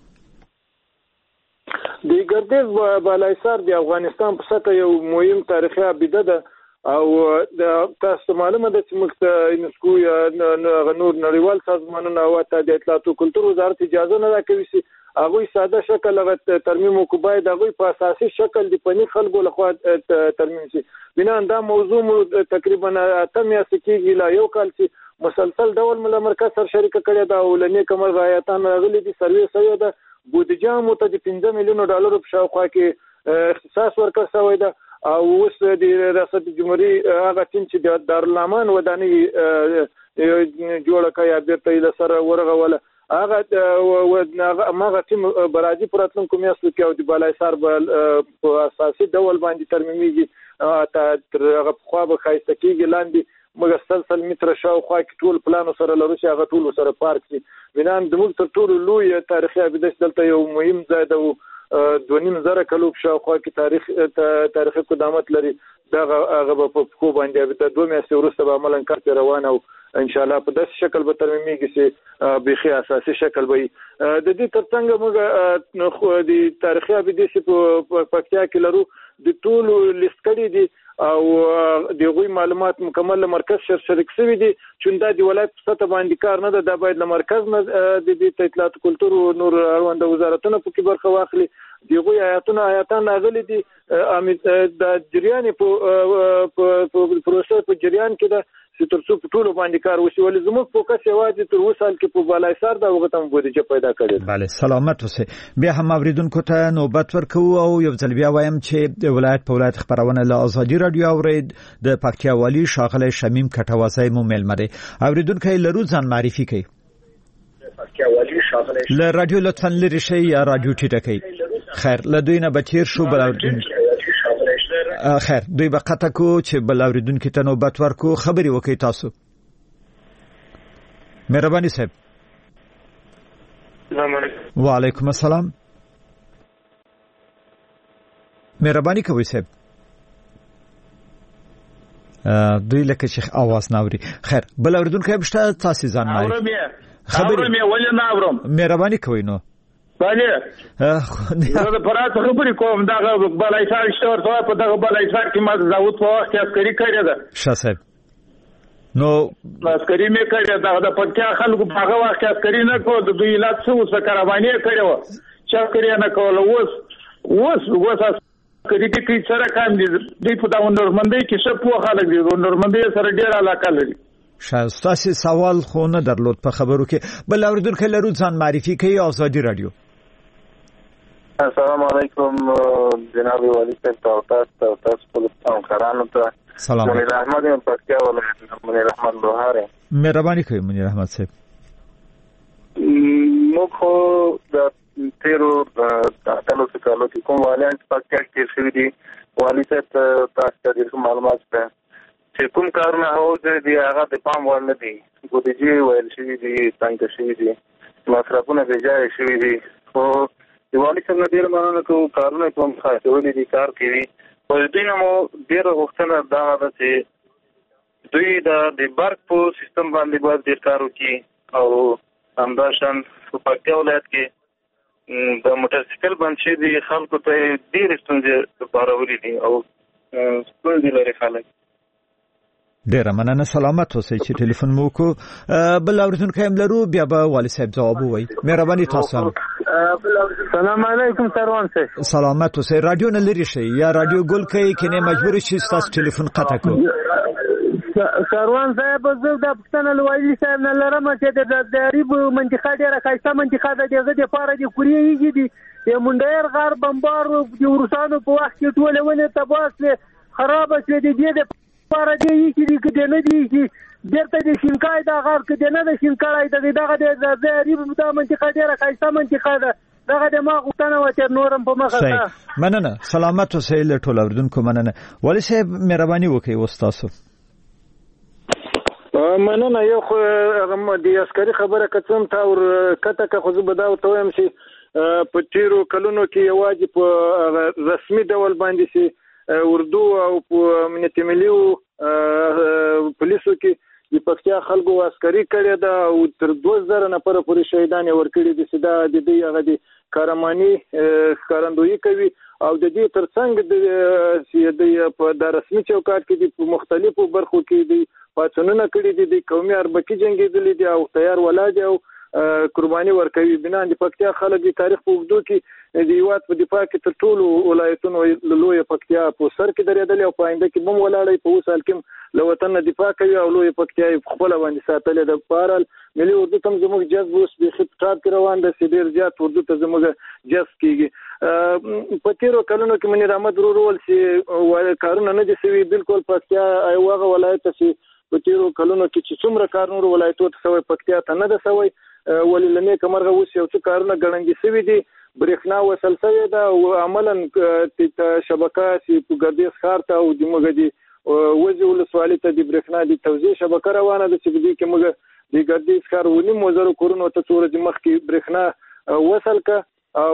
D: د ګردیز بالاحصار د افغانستان په سطح یو مهم تاریخي ابیده ده او د تاسو معلومه ده چې موږ یونسکو یا نور نړیوال سازمانونه او د اطلاعات او کلتور وزارت اجازه نه راکوي چې هغه ساده شکل هغه ترمیم کو باید هغه په اساسي شکل د پنی خلکو لخوا ترمیم شي بنا دا موضوع تقریبا 8 میاشتې کې لا یو کال چې مسلسل ډول مل مرکز سره شریک کړی دا ولنې کمر غایتان غلي دي سرویس سوی ده بودیجه مو ته د 15 میلیون ډالر په شاوخوا کې اختصاص ورکړ شوی ده او اوس د ریاست جمهوریت هغه ټیم چې د دارالمان وداني جوړه کړی بیرته له سره ورغوله هغه ټیم برازي پراتلونکو میاشتو کې او د بالاحصار په اساسي ډول باندې ترمیميږي تر هغه خو به خایسته کېږي لاندې موږ سلسل متر شاوخوا کې ټول پلان سره لرو چې هغه ټول سره پارک شي بنان د موږ تر ټولو لوی تاریخي ابیده دلته یو مهم ځای ده 2.5 کلو شاوخوا کې تاریخي قدامت لري دا هغه په خو باندې ابیده 2 میاشتې وروسته به عملاً کار روان او ان شاء الله په داسې شکل به ترمیمېږي چې بيخي اساسي شکل وي د دې ترڅنګ موږ د تاریخي ابیده په پکتیا کې لرو د ټولو لیست کړي دي او دغه معلومات مکمل مرکز شریک شوی دي چې دا د ولایت په سطح باندې کار نه ده د باید له مرکز نه د اطلاعات کلتور او نور اړوند وزارتونو په کې برخه واخلي دغه آیاتان غلي دي د جریان په پروسه په جریان کې ده چې ترڅو په ټولو باندې کار وشي ولې زموږ فوکس یوازې تر وسال کې په بالاحصار دا وخت هم بودیجه پیدا کړي.
C: بله سلامت اوسه بیا هم اوریدونکو ته نوبت ورکو او یو ځل بیا وایم چې د ولایت په ولایت خبرونه له ازادي رادیو اورید د پکتیا والی شاغله شمیم کټوازی مو ملمره اوریدونکو لرو ځان معرفي کوي پکتیا والی شاغله له رادیو لطفا لری شي یا رادیو ټیټه کوي خیر له دوی نه بچیر شو بل خیر دوی به قطع کو چې بل اوریدونکو ته نوبت ورکو خبري وکي تاسو مهرباني صاحب.
I: السلام علیکم.
C: وعلیکم السلام. مهرباني کوي صاحب دوی لکه شیخ आवाज ناوري خیر بل اوریدونکو بشته تاسو ځان نه
E: خبرې مې ولې نه اورم
C: مهرباني کوي نو
E: بله زه د فرات خبرې کوم دغه بلایسار شته ورته په دغه بلایسار کې ما داوود په وخت کې عسکري کړی ده
C: ښه صاحب نو
E: عسکري مې کړی دا د پکتیا خلکو په هغه وخت کې عسکري نه کو د دوی لات څه وسه کارواني کړو چې عسکري نه کول اوس عسکري کې سره کام دي د په دا نورمندۍ کې څه په خلک دي نورمندۍ سره ډیر علاقه لري
C: شاستاسي سوال خو نه درلود په خبرو کې بل اوریدونکو لرو ځان معرفي کوي آزادي رادیو.
K: السلام علیکم جناب والی صاحب تاسو په خبرانو ته
C: سلام
K: منیر احمد پکتیا ولایت منیر احمد لوهاره
C: مهرباني کوي منیر احمد صاحب.
K: مو خو د تیرو تاسو کالو کې کوم والیان پکتیا کې شوی دي والی صاحب تاسو ته معلومات ده چې کوم کارونه هو د هغه د پام وړ نه دي بودیجه ویل شوی دي څنګه شوی دي مصرفونه به ځای شوی دي خو دیوالی څنګه ډیر مانه کوم کارونه کوم خاصه ولې دي کار کوي په دې نو ډیر وختونه دا چې دوی د برق په سیستم باندې باید ډیر کار وکړي او همداشان په پکتیا ولایت کې د موټر سایکل باندې دي خلکو ته ډیر ستونزې پارولې دي او ستونزې لري خلک.
C: ډیر مننه سلامت اوسئ چې ټلیفون مو کو بل اوریدونکو هم لرو بیا به والي صاحب جواب وایي. مهرباني تاسو
E: سلام علیکم سروان صاحب.
C: سلامت اوسئ رادیو نه لري شي یا رادیو ګل کوي کنه مجبور شي تاسو ټلیفون قطع کو.
G: سروان صاحب زه د پښتنه لوالي صاحب نه لرم چې د غریب منطقه ډیره ښایسته منطقه ده دغه د پاره د کوریږي دي د منډیر غار بمبار د روسانو په وخت کې ټول ونه تباسله خراب شوه د دې پاره دی چې کده نه دی چې درته د شینکای دا غار کده نه د شینکای دغه د غریب د منطقه ډیره ښایسته منطقه ده دغه د ما غوښتنه و چې نورم په مخه ده.
C: مننه سلامت اوسئ له ټول اوریدونکو مننه. والي صاحب مهرباني وکړئ وستاسو.
D: مننه یو خو هغه د عسکري خبره کڅم تا ور کته که خو زه به دا ورته وایم چې په تیرو کلونو کې یوازې په رسمي ډول باندې سي اردو او په امنیتي ملي پولیسو کې د پکتیا خلکو عسکري کړی دا او تر 2000 نفر پورې شهیدان ورکړي دي چې دا د دې هغه د کارمانی ښکارندویي کوي او د دې ترڅنګ د په رسمي چوکاټ کې د مختلفو برخو کې د پاتونونه کړي دي د قومي اربکي جنگیدلې دي او تیار ولادي او قرباني ورکوي. بنا د پکتیا خلک د تاریخ په اوږدو کې د هیواد په دفاع کې تر ټولو ولایتونو لوی پکتیا په سر کې درېدلې او په آینده کې بم ولاړې په وسال کې له وطن دفاع کوي او لوی پکتیا خپل باندې ساتلې د پارل ملي اردو تم زموږ جذب اوس به خطاب کې روان د سیدر زیات اردو ته زموږ جذب کیږي. په تیرو کلونو کې منیر احمد ورول چې کارونه نه دي سوي بالکل پکتیا ایوغه ولایت چې په تیرو کلونو کې چې څومره کارونه ولایتو ته سوي پکتیا ته نه ده سوي ولې لنه کمرغه اوس یو څه کارونه ګڼنګي سوي دي برېښنا وصل شوی دا او عملاً شبکه چې په ګردیز ښار ته او د موږ دي وځي ولسوالۍ ته د برېښنا د توزیع شبکه روانه ده چې دې کې موږ د ګردیز ښار 1.5 کورونو ته څو ورځې مخکې برېښنا وصل کا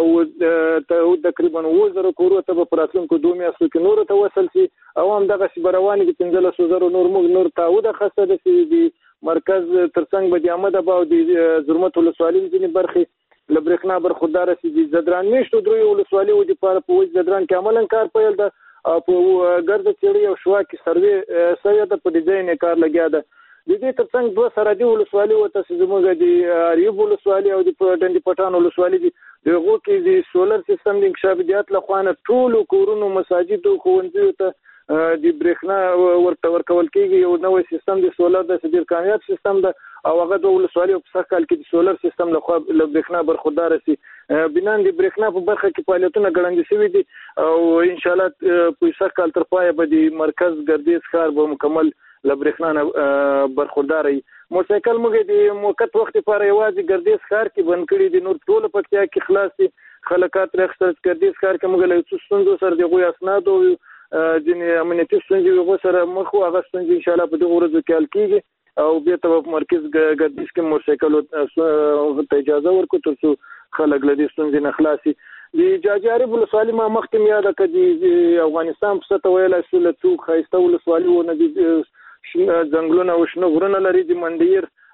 D: او تقریبا 2000 کورونو ته په راتلونکو 2 میاشتو کې نور ته وصل شي او هم دغه شبرواني کې 15000 نور موږ نور تعهد خاصه ده چې مرکز ترڅنګ به د احمد ابا او د زرمت ولسوالۍ ځینې برخې لبرېښنا برخوردار سي د زدران میشتو درې ولسوالۍ او د پاره په زدران کې عملاً کار پیل ده او په ګرد چړي او شوا کې سروې سوي ده په ډیزاین کار لګیا ده. د دې ترڅنګ دوه سرحدي ولسوالۍ او تاسو زموږ د اریوب ولسوالۍ او د ډنډي پټان ولسوالۍ دغه کې د سولر سیستم د انکشافیات لخوانه ټول کورونو مساجد او ښوونځیو ته د برېښنا ورکول کېږي. یو نوې سیستم د سولر د ډېر کامیاب سیستم ده او هغه د ولسوالۍ په سر کال کې د سولر سیستم له برېښنا برخوردار سي. بنان د برېښنا په برخه کې فعالیتونه ګړندې شوي دي او ان شاء الله په سر کال تر پایه به د مرکز ګردیز ښار به مکمل لبرېښنا برخوردار وي. موټرسایکل موږ د موقت وخت لپاره یوازې ګردیز ښار کې بند کړي دي نور ټول پکتیا کې خلاص دي خلکات رخصت ګردیز ښار کې موږ له څه ستونزو سره د غوي اسناد او ځینې امنیتي ستونزې وغو سره مخ او هغه ستونزې ان شاء الله په دغه ورځو کې حل کیږي او بیا ته مرکز ګردیز کې موټرسایکل ته اجازه ورکړو ترڅو خلک له دې ستونزې نه خلاصي. د جاجاري ولسوالۍ ما مخکې یاد کړي د افغانستان په ستو ویلای شو له څو خایسته ولسوالۍ و نه دي ځنګلونه او شنو غرونه لري د منډیر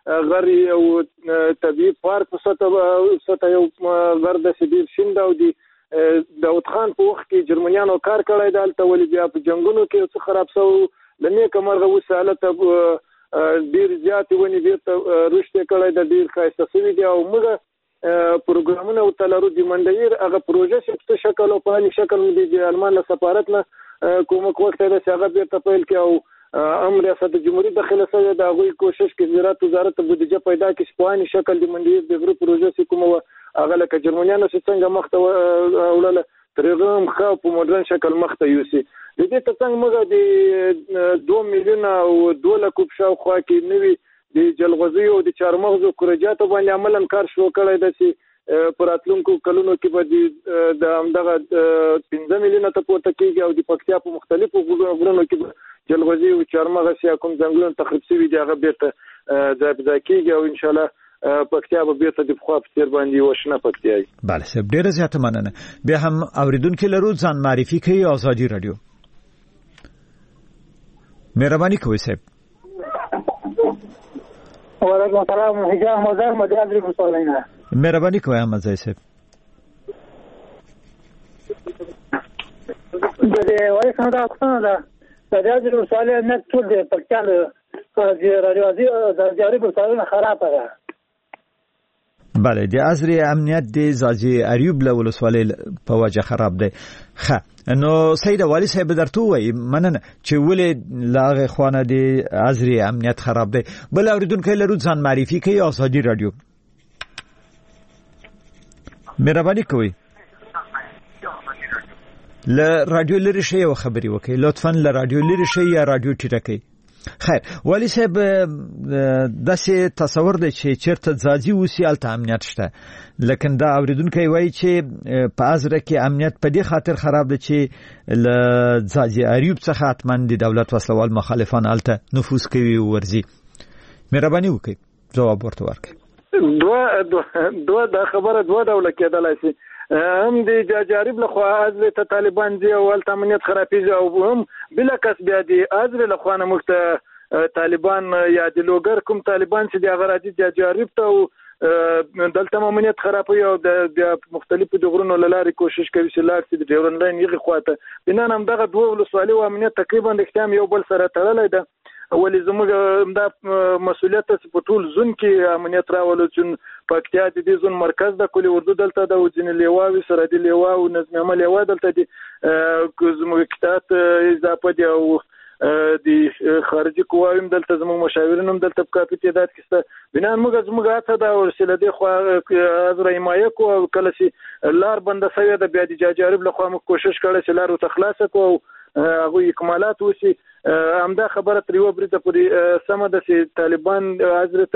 D: غر یو طبيعي پارک په سطح یو غر د سیدیر شیند او دی داود خان په وخت کې جرمنیانو کار کړی دی هلته ولې بیا په جنګونو کې څه خراب شو لنیکه مرغه اوس حالت ډېر زیاتې ونې بیرته رشد کړی دی ډېر ښایسته شوي دي او موږ پروګرامونه ورته لرو د منډیر هغه پروژه چې په شکل او په هلي شکل د المان له سفارت نه کومک وخت دی چې هغه بیرته پیل کړي او ریاست جمهوریت داخله سره د هغوی کوشش کې زراعت وزارت بودیجه پیدا کړي چې په هلي شکل د منډیر د غره پروژه چې کومه هغه لکه جرمنیانو چې څنګه مخته وړله تر هغه هم ښه په مډرن شکل مخته یوسي د دې تر څنګ موږ د 2 میلیونه او 2 لکو په شاوخوا کې نوي د جلغوزیو او د چارمغزو کورجاتو باندې عملاً کار شروع کړی دی چې په راتلونکو کلونو کې به د همدغه 15 میلیونه ته پورته کېږي او د پکتیا په مختلفو غرونو کې به جلغوزي او چارمغز یا کوم ځنګلونه تخریب شوي دي هغه بیرته ځای په ځای کېږي او انشاءالله پکتیا به بیرته د پخوا په څېر باندې یوه شنه پکتیا وي.
C: بله صاحب ډېره زیاته مننه. بیا هم اورېدونکي لرو ځان معرفي کوي ازادي راډیو. مهرباني کوئ صاحب.
I: وعلیکم السلام حجاب مزار مدیازری مسالینا.
C: مهرباني کوئ احمد زای صاحب.
I: د وایسنه دا څنګه ده مدیازری مسالینا نه ټول د پکتیا د ریاضي د جاری مسالینا خرابه ده.
C: بله د ازری امنیت د زاجی اریوب له ولسوالۍ په وجه خراب دی. ښه نو سید والی صاحب درته وایي مننه چې ولې لاغه خوانه د ازری امنیت خراب دی. بل اوریدونکو لرو ځان معرفي کوي ازادي رادیو. مهرباني کوئ ل رادیو لري شی او خبري وکړئ لطفا ل رادیو لري شی یا رادیو ټیټه کړئ. خیر والی صاحب داسې تصور دی چې چیرته ځاځي اوسي هلته امنیت شته لیکن دا اوریدونکی وایي چې په ازره کې امنیت په دې خاطر خراب دی چې له ځاځي اریوب څخه حتما د دولت وسلوال مخالفان هلته نفوذ کوي او ورځي. مهرباني وکړئ ځواب ورته ورکړئ.
D: دوه دا خبره دوه ډوله کېدلی شي هم د جاجاریب لخوا ازره ته طالبان دي او هلته امنیت خرابېږي او هم بلکس بیا د ازره لخوا نه موږ ته طالبان یا د لوګر کوم طالبان چې د هغه راځي جاجاریب ته او دلته امنیت خرابوي او د مختلفو د غرونو له لارې کوشش کوي چې لاړ شي د ډیورنډ لاین یغې خواته بنا همدغه دوه ولسوالۍ او امنیت تقریبا د اختیام یو بل سره تړلی ده. ولې زموږ دا مسؤلیت په ټول زون کې امنیت راولو چې پکتیا د دې زون مرکز د کلی اردو دلته د وجنې لیواوي سره د لیوا او نظم عمل لیوا دلته د زموږ کتاب اضافه دی او د خارجي قواویم دلته زموږ مشاورین هم دلته په کافي تعداد کې سته بنا زموږ هڅه دا ورسله دی خو ازره حمایه کو کله چې لار بنده شوې ده بیا د جاجاریب لخوا موږ کوشش کړی چې لار ورته خلاصه کو هغه اکمالات وشي. همدا خبره تر یو بریده پورې سمه ده چې طالبان ازره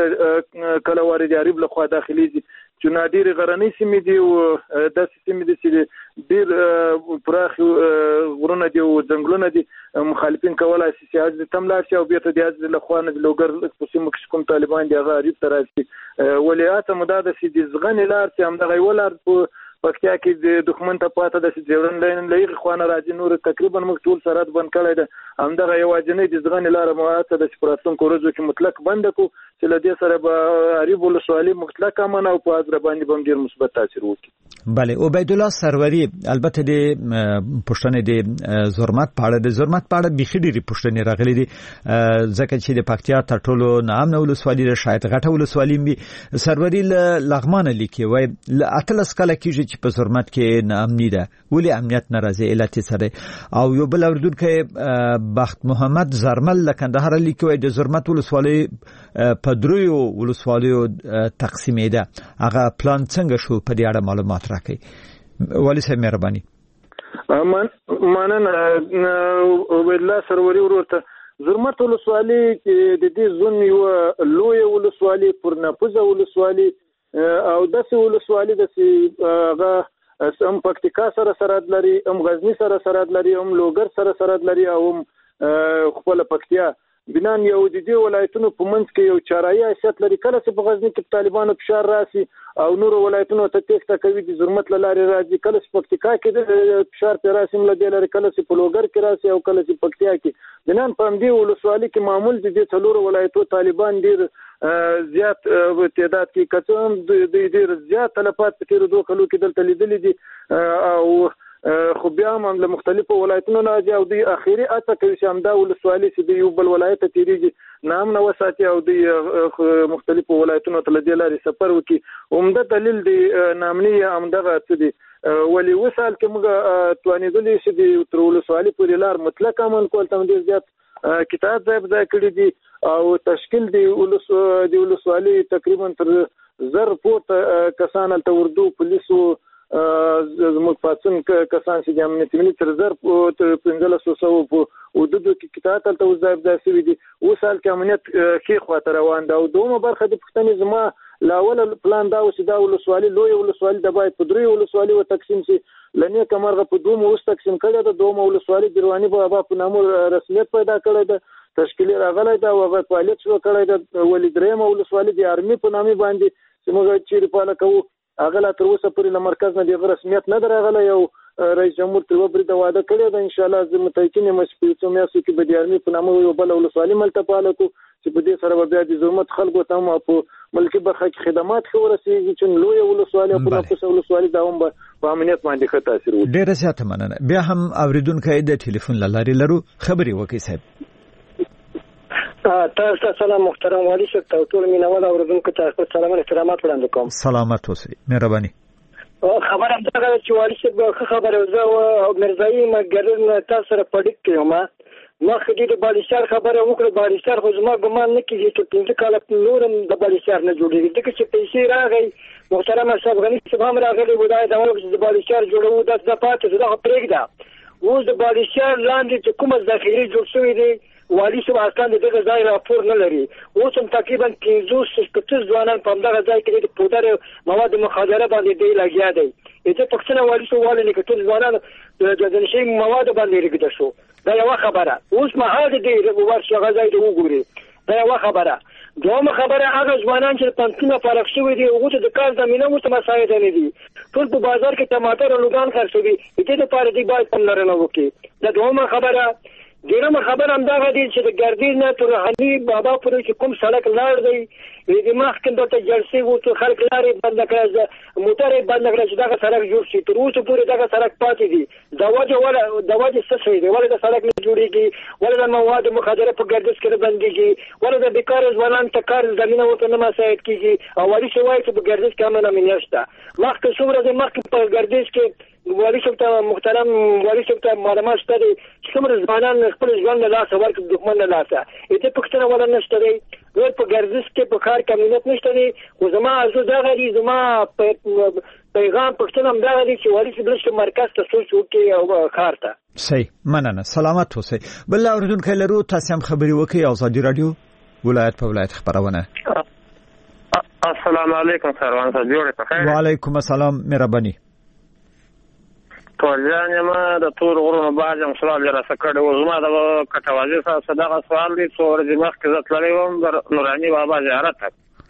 D: کله وارد جاریب لخوا داخليږي چې نادر غرنۍ سیمې دي او داسې سیمې دي چې ډېر پراخ غرونه دي او ځنګلونه دي مخالفین کولای شي چې ازره تم لاړ شي او بیرته د ازره لخوا نه د لوګر په سیمو کې کوم طالبان دي هغه غریب تر راشي ولیاته مداده چې د زغنې لار چې همدغه ولار په پکتیا کې د دښمن ته پاته د ډیورنډ لاین لږ خوانه راځي نور تقریبا موږ ټول سرحد بند کړی ده همدغه یوازینۍ د زغنې لاره مواته د راتلونکو ورځو کې مطلق بند کړو چې له دې سره به اریوب ولسوالۍ مطلق امن او په ازره باندې به ډېر مثبت تاثیر وکړي.
C: بله عبید الله سروري البته د پښتنې د زرمت په اړه بيخي ډېری پښتنې راغلي دي ځکه چې د پکتیا تر ټولو نامنه ولسوالۍ ده شاید غټه ولسوالۍ وي. سروري لغمانه لیکي وای اتلس کله کېږي چې په زرمت کې ناامني ده ولې امنیت ناراضي علت سره او یو بل اوردونکو بخت محمد زرمل لکندهار لیکي وای د زرمت ولسوالۍ په دریو ولسوالیو تقسیمې ده هغه پلان څنګه شو په دې اړه معلومات راکړي. والی صاحب مهرباني.
D: مننه وبالله سروري ورته زرمت ولسوالۍ د دې زون یو لوی ولسوالۍ پر نفوذه ولسوالۍ او داسې ولسوالۍ د هغه هم پکتیکا سره سرحد لري هم غزنی سره سرحد لري هم لوګر سره سرحد لري او هم خپل پکتیا بنان یو د دې ولایتونو په منځ کې یو چارایي حیثیت لري کله چې په غزنی کې طالبانو فشار راسي او نور ولایتونو ته تېښته کوي د زرمت له لارې راځي کله چې پکتیکا کې د فشار پر راسي مله دی لري کله چې په لوګر کې راسي او کله چې پکتیا کې بنان په همدې ولسوالۍ کې معمول دي د څلور ولایتونو طالبان ډېر زیات تعداد کې کڅوم د ډیر زیات تلفات په تیر 2 کلو کې دلته لیدلې دي او خو بیا هم له مختلفو ولایتونو نه او د اخیری اته کوي چې همدا ولسوالۍ چې د یو بل ولایت تیریږي نام نه وساتي او د مختلفو ولایتونو ته د لارې سفر وکي عمده دلیل دی نامني همدغه څه دی ولی وسال کې موږ توانېدلې چې د تر ولسوالۍ پورې لار مطلق امن کول ته ډیر زیات کتاب ځای کړی دي او تشکیل دی ولسوالۍ تقریبا تر 1000 پورته کسان ته اردو پولیسو زموږ پاتون کسان چې د امنیتي ملي تر 1500 په حدودو کې کتاب ته ځای شوی دي وسال کې امنیت کې خواته روان ده او دومره برخه د پښتنې زما لاول پلان دا چې دا ولسوالۍ لوی ولسوالۍ د باید په 3 ولسوالۍ و تقسیم شي لنی کمرغه په دومره وس تقسیم کړي د دومره ولسوالۍ دیروانی بابا په نامو رسمیت پیدا کړی ده تشکیل راغلی دا او فعالیت شروع کړی ده ولې درېم ولسوالۍ د آرمي په نامه باندې چې موږ چیرې پاله کوو هغه لا تر اوسه پورې له مرکز نه د رسمیت نه درغلی یو رئیس جمهور تر وبري د واده کړی ده ان شاء الله زه متأکد یم چې په میاشتو کې به د آرمي په نامه یو بل ولسوالۍ ملته پاله کو چې په دې سره بیا د ضرورت خلکو ته هم په ملکي برخه کې خدمات ورسیږي چې لوی ولسوالۍ په نفس ولسوالۍ دا هم په امنیت باندې ښه تاثیر وکړي.
C: ډیره زیاته مننه. بیا هم اوریدونکو د ټلیفون لارې لرو خبري وکړي صاحب.
L: تاسو سلام محترم والی صاحب ته ټول مینوال اوریدونکو ته خپل سلام او احترامات وړاندې کوم.
C: سلامات اوسئ. مهرباني.
L: خبر هم دا چې والی صاحب خبره زه او مرزایی مګرن تاسو سره پډیک کړم ما خدي د بالشار خبره وکړه بالشار خو زما ګمان نه کیږي چې 15 کال نورم د بالشار نه جوړیږي دغه چې پیسې راغی محترم صاحب غنی صاحب هم راغلی ودای دا ولې د بالشار جوړو د پاتې دا پرېږده اوس د بالشار لاندې چې کومه ذخیره جوړ شوې دي والی صاحب اصلا دغه ځای راپور نه لري اوس هم تقریبا 500 ځوانان په دغه ځای کې د پودر مواد مخدره باندې دی لګیا دی چې پښتنه والی صاحب والي کې ټول ځوانان د نشي مواد باندې لګیدل شو دا یو خبره اوس مهال دی ورشي غځای دی وګوري دا یو خبره دومره خبره هغه ځوانان چې پنځونه فارغ شوی دي او د کار زمينه متمساعد نه دي ټول په بازار کې ټماټر او لوګان خرڅوي دې لپاره دی باید پم لرنه وکړي دا دومره خبره دیره خبر هم دا غدي چې د ګردیز نه تر حنی بابا پورې چې کوم سړک لاړ دی د مخکې دته جلسې وو ته خلک لارې بند کړه موټرې بند کړه چې دا سړک جوړ شي تر اوسه پورې دا سړک پاتې دي دا وجه څه شي دی ولې دا سړک نه جوړیږي ولې د مواد مخدره په ګردیز کې بنديږي ولې د بیکار ځوانان ته کار زمينه ورته نه مساعد کیږي او وایي چې وایي چې په ګردیز کې امن نشته مخکې څومره مخکې په ګردیز کې والی صاحب ته محترم والی صاحب ته معلومات شته دي چې کوم ځوانان خپل ژوند له لاسه ورکړي دښمن له لاسه دې پښتنه ولا نشته دی ور په ګرځس کې په کار کمینت نشته دی خو زما ارزو دا غري زما پیغام پښتنه هم دا غري چې والی صاحب لږ مرکز ته سوچ وکړي او کار ته
C: صحیح مننه سلامات اوسئ. بل اوریدونکو لرو تاسو هم خبري وکړئ ازادي رادیو ولایت په ولایت خبرونه.
M: السلام علیکم سروان صاحب جوړه په خیر.
C: وعلیکم السلام مهرباني.
M: ټولځان ما د تور غرونو باج هم سوال را سکړې و زما د کټوازي سره صدقه سوال دي څو ورځې مخکې زه تللی وم د نوراني بابا زیارت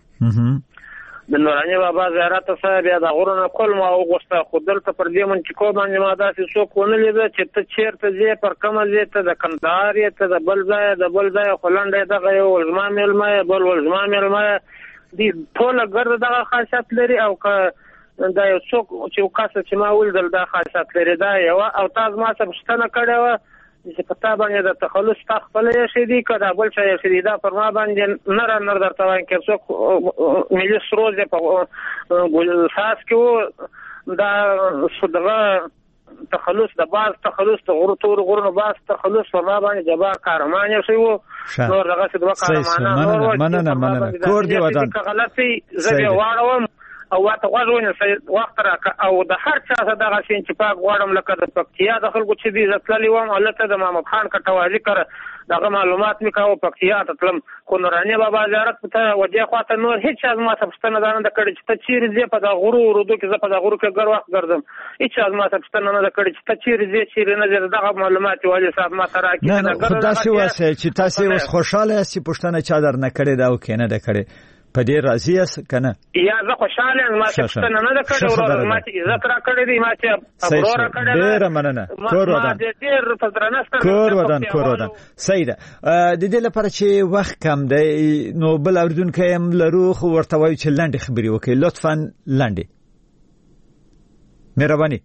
M: د نوراني بابا زیارت سره بیا د غرونو کول ما وغوښته خو دلته پر دې منطقو باندې ما داسې څوک ونه لیده چې ته چېرته ځې پر کومه ځې ته د کندهار یې ته د بل ځایه خو لنډی دغه یو ولزما میلمه یې بل ولزما میلمه یې دي ټوله ګرده دغه خاصیت لري او که دا یو څوک چې وکاسه چې ما ولدل دا خاصیت لري دا یو او تاسو ما څه پوښتنه کړې وه چې په تا باندې د تخلص تا خپل یې شي دي که دا بل څه یې شي دي دا پر ما باندې نر درته وایم که څوک ملي سروز یې په ساس کې و دا دغه تخلص د باز تخلص د تور غرونو باز تخلص په ما باندې جبار قهرمان یې شوی و نور دغه څه دوه قهرمانان
C: مننه کور دې ودان
M: که غلطي زه یې واړوم او واته غوښونه وخت راکړه او د هر چا څخه دغه شین چې پاک غواړم لکه د پکتیا د خلکو چې دي زه تللی وم هلته د محمد خان کټوازي کړه دغه معلومات مې کاوه پکتیا ته تلم خو نوراني بابا زیارت ته وجې خواته نور هېڅ چا زما څه پوښتنه دا نه ده کړې چې ته چیرې ځې په دغه غرو ورودو کې زه په دغه غرو کې ګر وخت ګرځم هېڅ چا زما څه پوښتنه نه ده کړې چې ته چیرې ځې چیرې نه ځې دغه معلومات والي صاحب ما ته راکړي
C: نه خو داسې واسه چې تاسې اوس خوشحاله یاست چې پوښتنه چا در نه کړې ده او که نه ده کړې په دې راضي یاست کنه؟
M: یا زه خوشاله یم، ما څه پوښتنه نه ده کړې ورور، ما چې عزت راکړی دی، ما چې ابرو راکړی دی.
C: ډېره مننه. کور ودان
M: ډېر په درنه سترګې
C: کور ودان. صحیح ده. د دې لپاره چې وخت کم دی نو بل اوریدونکی هم لرو، خو ورته وایو چې لنډې خبرې وکړي، لطفا لنډې. مهرباني.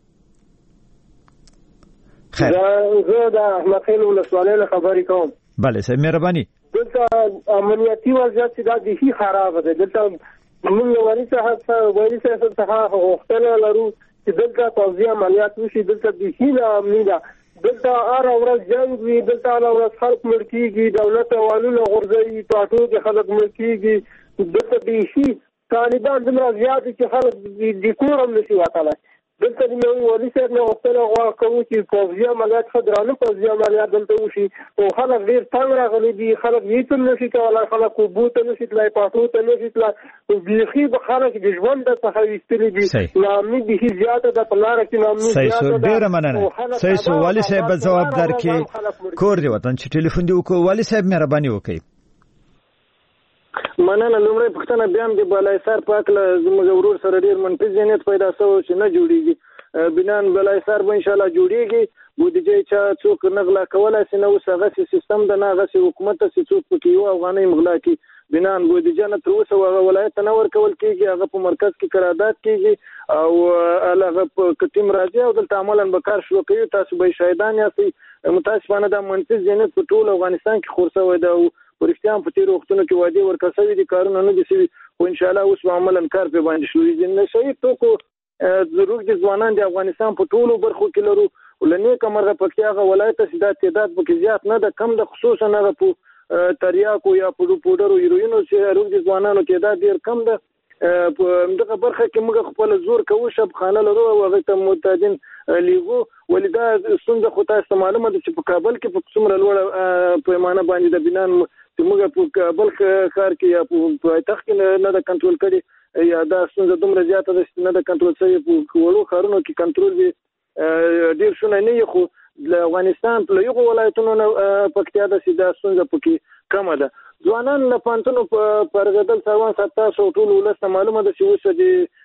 N: خیر زه د احمد خیل ولسوالۍ له خبرې کوم.
C: بله صاحب مهرباني.
N: دلته امنیتي وضعیت چې دا بیخي خراب دی. دلته موږ والي صاحب څخه غوښتنه لرو چې دلته توزیع عملیات وشي. دلته بیخي ناامني ده. دلته هر ورځ جنګ وي، دلته هر ورځ خلک مړ کېږي، دولت والونه غورځوي، پاټو کې خلک مړ کېږي. دلته بیخي طالبان دومره زیات دي چې خلک د کور هم نشي وتلی. دلته د والي صاحب نه غوښتنه کوو چې پوځي عملیات ښه درانه پوځي عملیات دلته وشي. او خلک ډېر تنګ راغلي دي، خلک هېڅ هم نشي کولی، خلک اوبو ته نشي تللی، پاټو ته نشي تللی. بیخي به خلک د ژوند څخه ویستلي دي. ناامني بیخي زیاته ده په لاره کې، ناامني زیاته ده.
C: ډېره مننه. صحیح شو. والي صاحب به ځواب درکړي. کور دې وطن چې ټلیفون دې وکړو. والي صاحب مهرباني وکړئ.
D: مننه. لومړی پوښتنه بیا هم د بالایسار په هکله زموږ ورور سره ډېر منفي ذهنیت پیدا شوی چې نه جوړېږي. بنان بالایسار به انشاءالله جوړېږي. بودیجه چا څوک نه غلا کولی شي، نه اوس هغسې سیستم ده، نه هغسې حکومت ته چې څوک پکې یو افغانۍ مغلا کړي. بنان بودیجه نه تر اوسه هغه ولایت ته نه ورکول کېږي، هغه په مرکز کې قرارداد کېږي او هغه په ټیم راځي او دلته عملاً به کار شروع کوي. تاسو به شاهدان یاستئ. متاسفانه دا منفي ذهنیت په ټول افغانستان کې خور شوی ده او په رښتیا هم په تېرو وختونو کې وعدې ورکړل شوي دي، کارونه نه دي شوي، خو انشاءالله اوس به عملاً کار پرې باندې شروع شي. نشهیي توکو ضرور د ځوانان د افغانستان په ټولو برخو کې لرو. له نیکه مرغه پکتیا هغه ولایت چې دا تعداد پکې زیات نه ده، کم ده، خصوصا هغه په تریاکو یا پوډرو هیروینو چې روږ د ځوانانو تعداد ډېر کم ده. په دغه برخه کې موږ خپل زور کوو، شبخانه لرو او هغه ته محتاجین لیږو. ولې دا ستونزه خو تاسو ته معلومه ده چې په کابل کې په څومره لوړه پیمانه باندې د بنان چې موږ په کابل ښار کې یا په پایتخت کې نه ده کنټرول کړې، یا دا ستونزه دومره زیاته ده چې نه ده کنټرول شوې. په وړو ښارونو کې کنټرول وي ډېر شونی نه وي، خو له افغانستان په یغو ولایتونو نه پکتیا ده چې دا ستونزه پکې کمه ده. ځوانان له پوهنتونو پرګدل سروان تاسو ټول ولس ته معلومه ده چې اوس د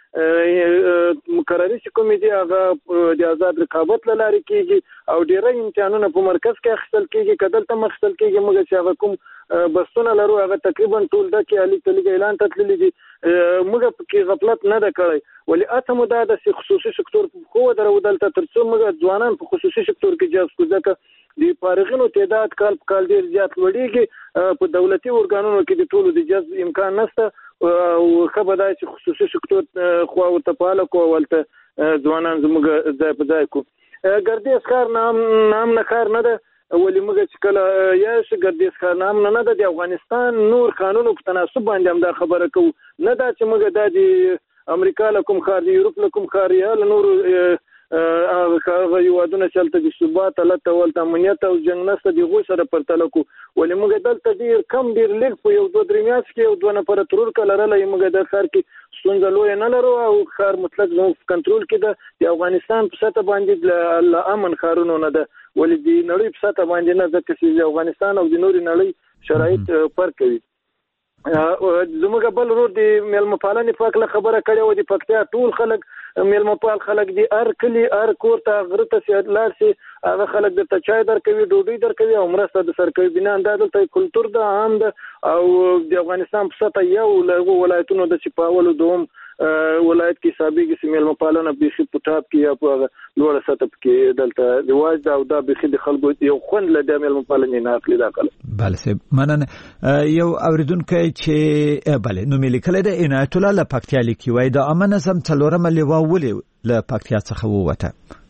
D: مقرري چې کومې دي هغه د آزاد رقابت له لارې کېږي او ډېری امتحانونه په مرکز کې اخیستل کېږي، که دلته هم اخیستل کېږي. موږ چې هغه کوم بستونه لرو هغه تقریبا ټول ډکې هلته لږ اعلان ته تللي دي. موږ پکې غفلت نه ده کړی. ولې هڅه مو دا ده چې خصوصي سکتور په پښو ودرو دلته تر څو موږ ځوانان په خصوصي سکتور کې جذب کړو، ځکه د فارغینو تعداد کال په کال ډېر زیات لوړېږي. په دولتي ارګانونو کې د ټولو د جذب امکان نشته او ښه به دا چې خصوصي سکتور خوا ورته فعاله کړو او هلته ځوانان زموږ ځای په ځای کړو. ګردیز ښار ناامنه ښار نه ده. ولې موږ چې کله یاشو ګردیز ښار ناامنه نه ده، د افغانستان نور قانونو په تناسب باندې هم دا خبره کوو. نه دا چې موږ دا د امریکا له کوم ښار، د یورپ له کوم ښار یا له نورو هغه هېوادونه چې هلته د ثبات حالت او هلته امنیت او جنګ نشته، د هغوی سره پرتله کړو. ولې موږ دلته ډېر کم ډېر لږ په یو دوه درې میاشت کې یو دوه نفره ترورکه لرلی، موږ د ښار کې ستونزه لویه نه لرو او ښار مطلق زموږ په کنټرول کې ده. د افغانستان په سطح باندې له امن ښارونو نه ده، ولې د نړۍ په سطح باندې نه، ځکه چې د افغانستان او د نورې نړۍ شرایط فرق کوي. زموږ بل ورور د میلمه پالنې په هکله خبره کړې وه. د پکتیا ټول خلک میلمه پال خلک دي، هر کلي هر کور ته غره ته چې لاړ شي هغه خلک درته چای درکوي، ډوډۍ درکوي او مرسته در سره کوي. بنان دا دلته کلتور ده، عام ده او د افغانستان په سطح یو له هغو ولایتونو ده چې په اول او دوم ولایت کې حسابېږي چې میلمه پالنه بیخي په ټاپ کې یا په هغه لوړه سطح کې دلته رواج ده او دا بیخي د خلکو یو خوند له دې میلمه پالنې نه اخلي دا خلک.
C: بله صاحب مننه. یو اورېدونکی چې بله نوم یې لیکلی دی عنایت الله له پکتیا لیکي، وایي د عامه نظم څلورمه لیوه ولې له پکتیا څخه ووته؟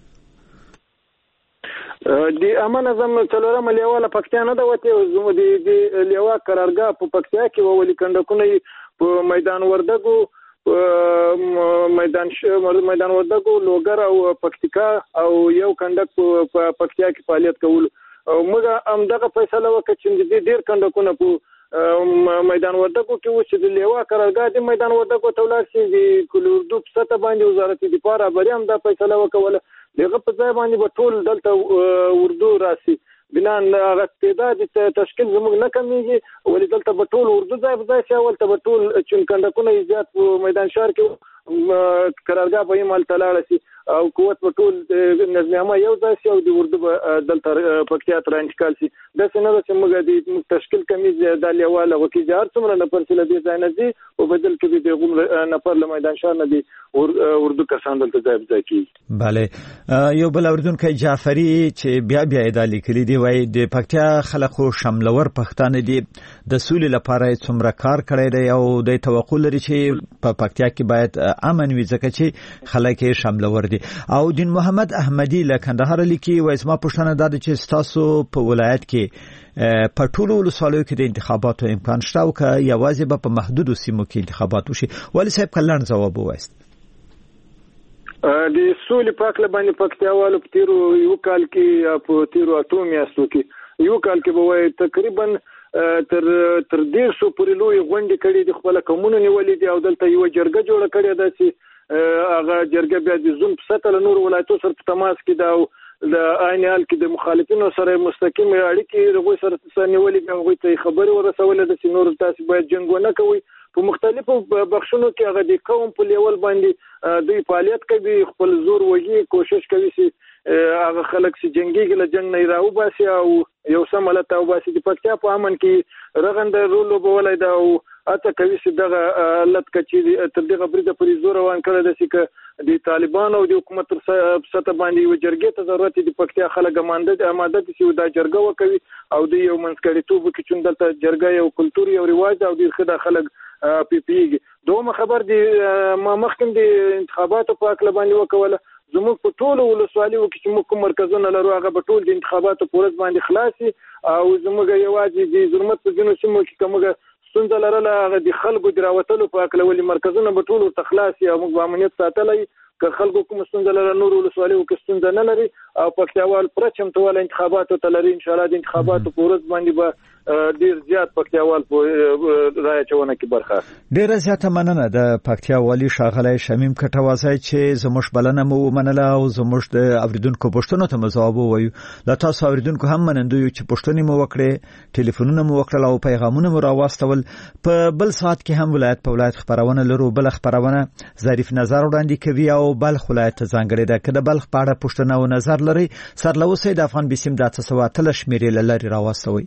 D: د عامه نظم څلورمه لیوه له پکتیا نه ده وتې. زموږ د لیوه قرارګاه په پکتیا کې وه، ولې کنډکونه یې په میدان وردګو، میدان وردګو، لوګر او پکتیکا او یو کنډک په پکتیا کې فعالیت کولو. موږ همدغه فیصله وکړه چې ډېر کنډکونه په میدان وردګو کې و چې د لیوه قرارګاه د میدان وردګو ته ولاړ شي. د کل اردو په سطح باندې وزارت دفاع رهبري هم دا فیصله وکوله، د هغه په ځای باندې به ټول دلته اردو راسي. بنان هغه تعداد تشکیل زموږ نه کمیږي ولې دلته به ټول اردو ځای په ځای شي ولته به ټول چونکندکونه زیات په میدان شهر کې قرارګاه به یې مالته لاړه شي او قوت په ټول نظامه یو ځای شي او د اردو به دلته پکتیا ته انتقال شي داسې نه ده چې موږ د تشکیل کمیز د لیواله وکي جار څومره نفر چې لدې ځای نه دي او بدل کې د غوم نفر له میدان شهر نه دي اردو کسان دلته ځای کی.
C: بله یو بل اوریدونکو جعفری چې بیا د لیکلي دی وای د پکتیا خلکو شملور پښتانه دي د سولې لپاره څومره کار کړی دی او د توقع لري چې په پکتیا کې باید امن وي ځکه چې خلک شملور دي. او دین محمد احمدی له کندهار لیکي وای زما پښتنه د چې تاسو په ولایت کې په ټولو ولسوالیو کې د انتخاباتو امکان شته او که یوازې به په محدودو سیمو کې انتخابات وشي. ولی صاحب کلن جواب وایست
D: د سولې په اړه باندې پکتیاوالو په تیرو یو کال کې په تیرو اتو میاشتو کې یو کال کې به وای تقریبا تر 150 پورې لوی غونډې کړې د خپل قومونو نیولې دي او دلته یو جرګه جوړه کړې ده چې هغه جرګه بیا د زون په سطح نور ولایتو سره په تماس کې دا د عین حال کې د مخالفینو سره مستقیم اړیکې رغوي سره نیولې دي هغه ته خبري ورسولې ده چې نور تاسو باید جنگ ونه کوي په مختلفو بخښونو کې هغه د قوم په لیول باندې دوی فعالیت کوي خپل زور وږي کوشش کوي چې هغه خلک چې جنگيږي له جنگ نه راو باسي او یو سملته او باسي د پکتیا په امن کې رغند رول وبولای دا او اته کوي چې دغه لټ کچې تر دغه بریده پرې زور روان کړی د چې د طالبان او د حکومت سره باندې یو جرګې ته ضرورت دي پکتیا خلک آماده دي چې دا جرګه وکوي او د یو منځګړیتوب کې چې دلته جرګه یو کلتوري او رواج او د خدای خلک پیږي. دوه خبر دي ما مخکې د انتخاباتو په اړه باندې وکوله زموږ په ټولو ولسوالیو کې چې موږ کوم مرکزونه لرو هغه په ټول د انتخاباتو پورز باندې خلاصي او زموږ یوازې د ظلمت په ځینو سیمو کې کومه ستونزه لرله هغه د خلکو د راوتلو په اړه ولې مرکزونه په ټولو تخلاصي او موږ امنیت ساتلای که خلکو کوم ستونزه لرله نور ولسوالیو کې ستونزه نه لري او پکتیاوال پرچم ټول انتخاباتو ته لري ان شاء الله د انتخاباتو پورز باندې به ډیر زیات پکتیاوال په رای چونه کې برخه.
C: ډیر زیات مننه د پکتیاوالي شاغلی شمیم کټوازی چې زموږ بلنه مو منله او زموږ د اوریدونکو پوښتنو ته جواب وایو. لا تاسو اوریدونکو هم منندو چې پوښتنې مو وکړي ټلیفونونه مو وکړل او پیغامونه مو راوستول. په بل ساعت کې هم ولایت په ولایت خبرونه لرو. بل خبرونه ظریف نظر وړاندې کوي او بلخ ولایت ځانګړي ده. کله بلخ په اړه پوښتنه او نظر لري سرلوسي د افغان بسم د 313 شمیرې لري راوستوي.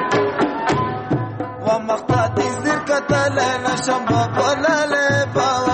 O: ومقطع تزير كتلنا شمبا بلا لبا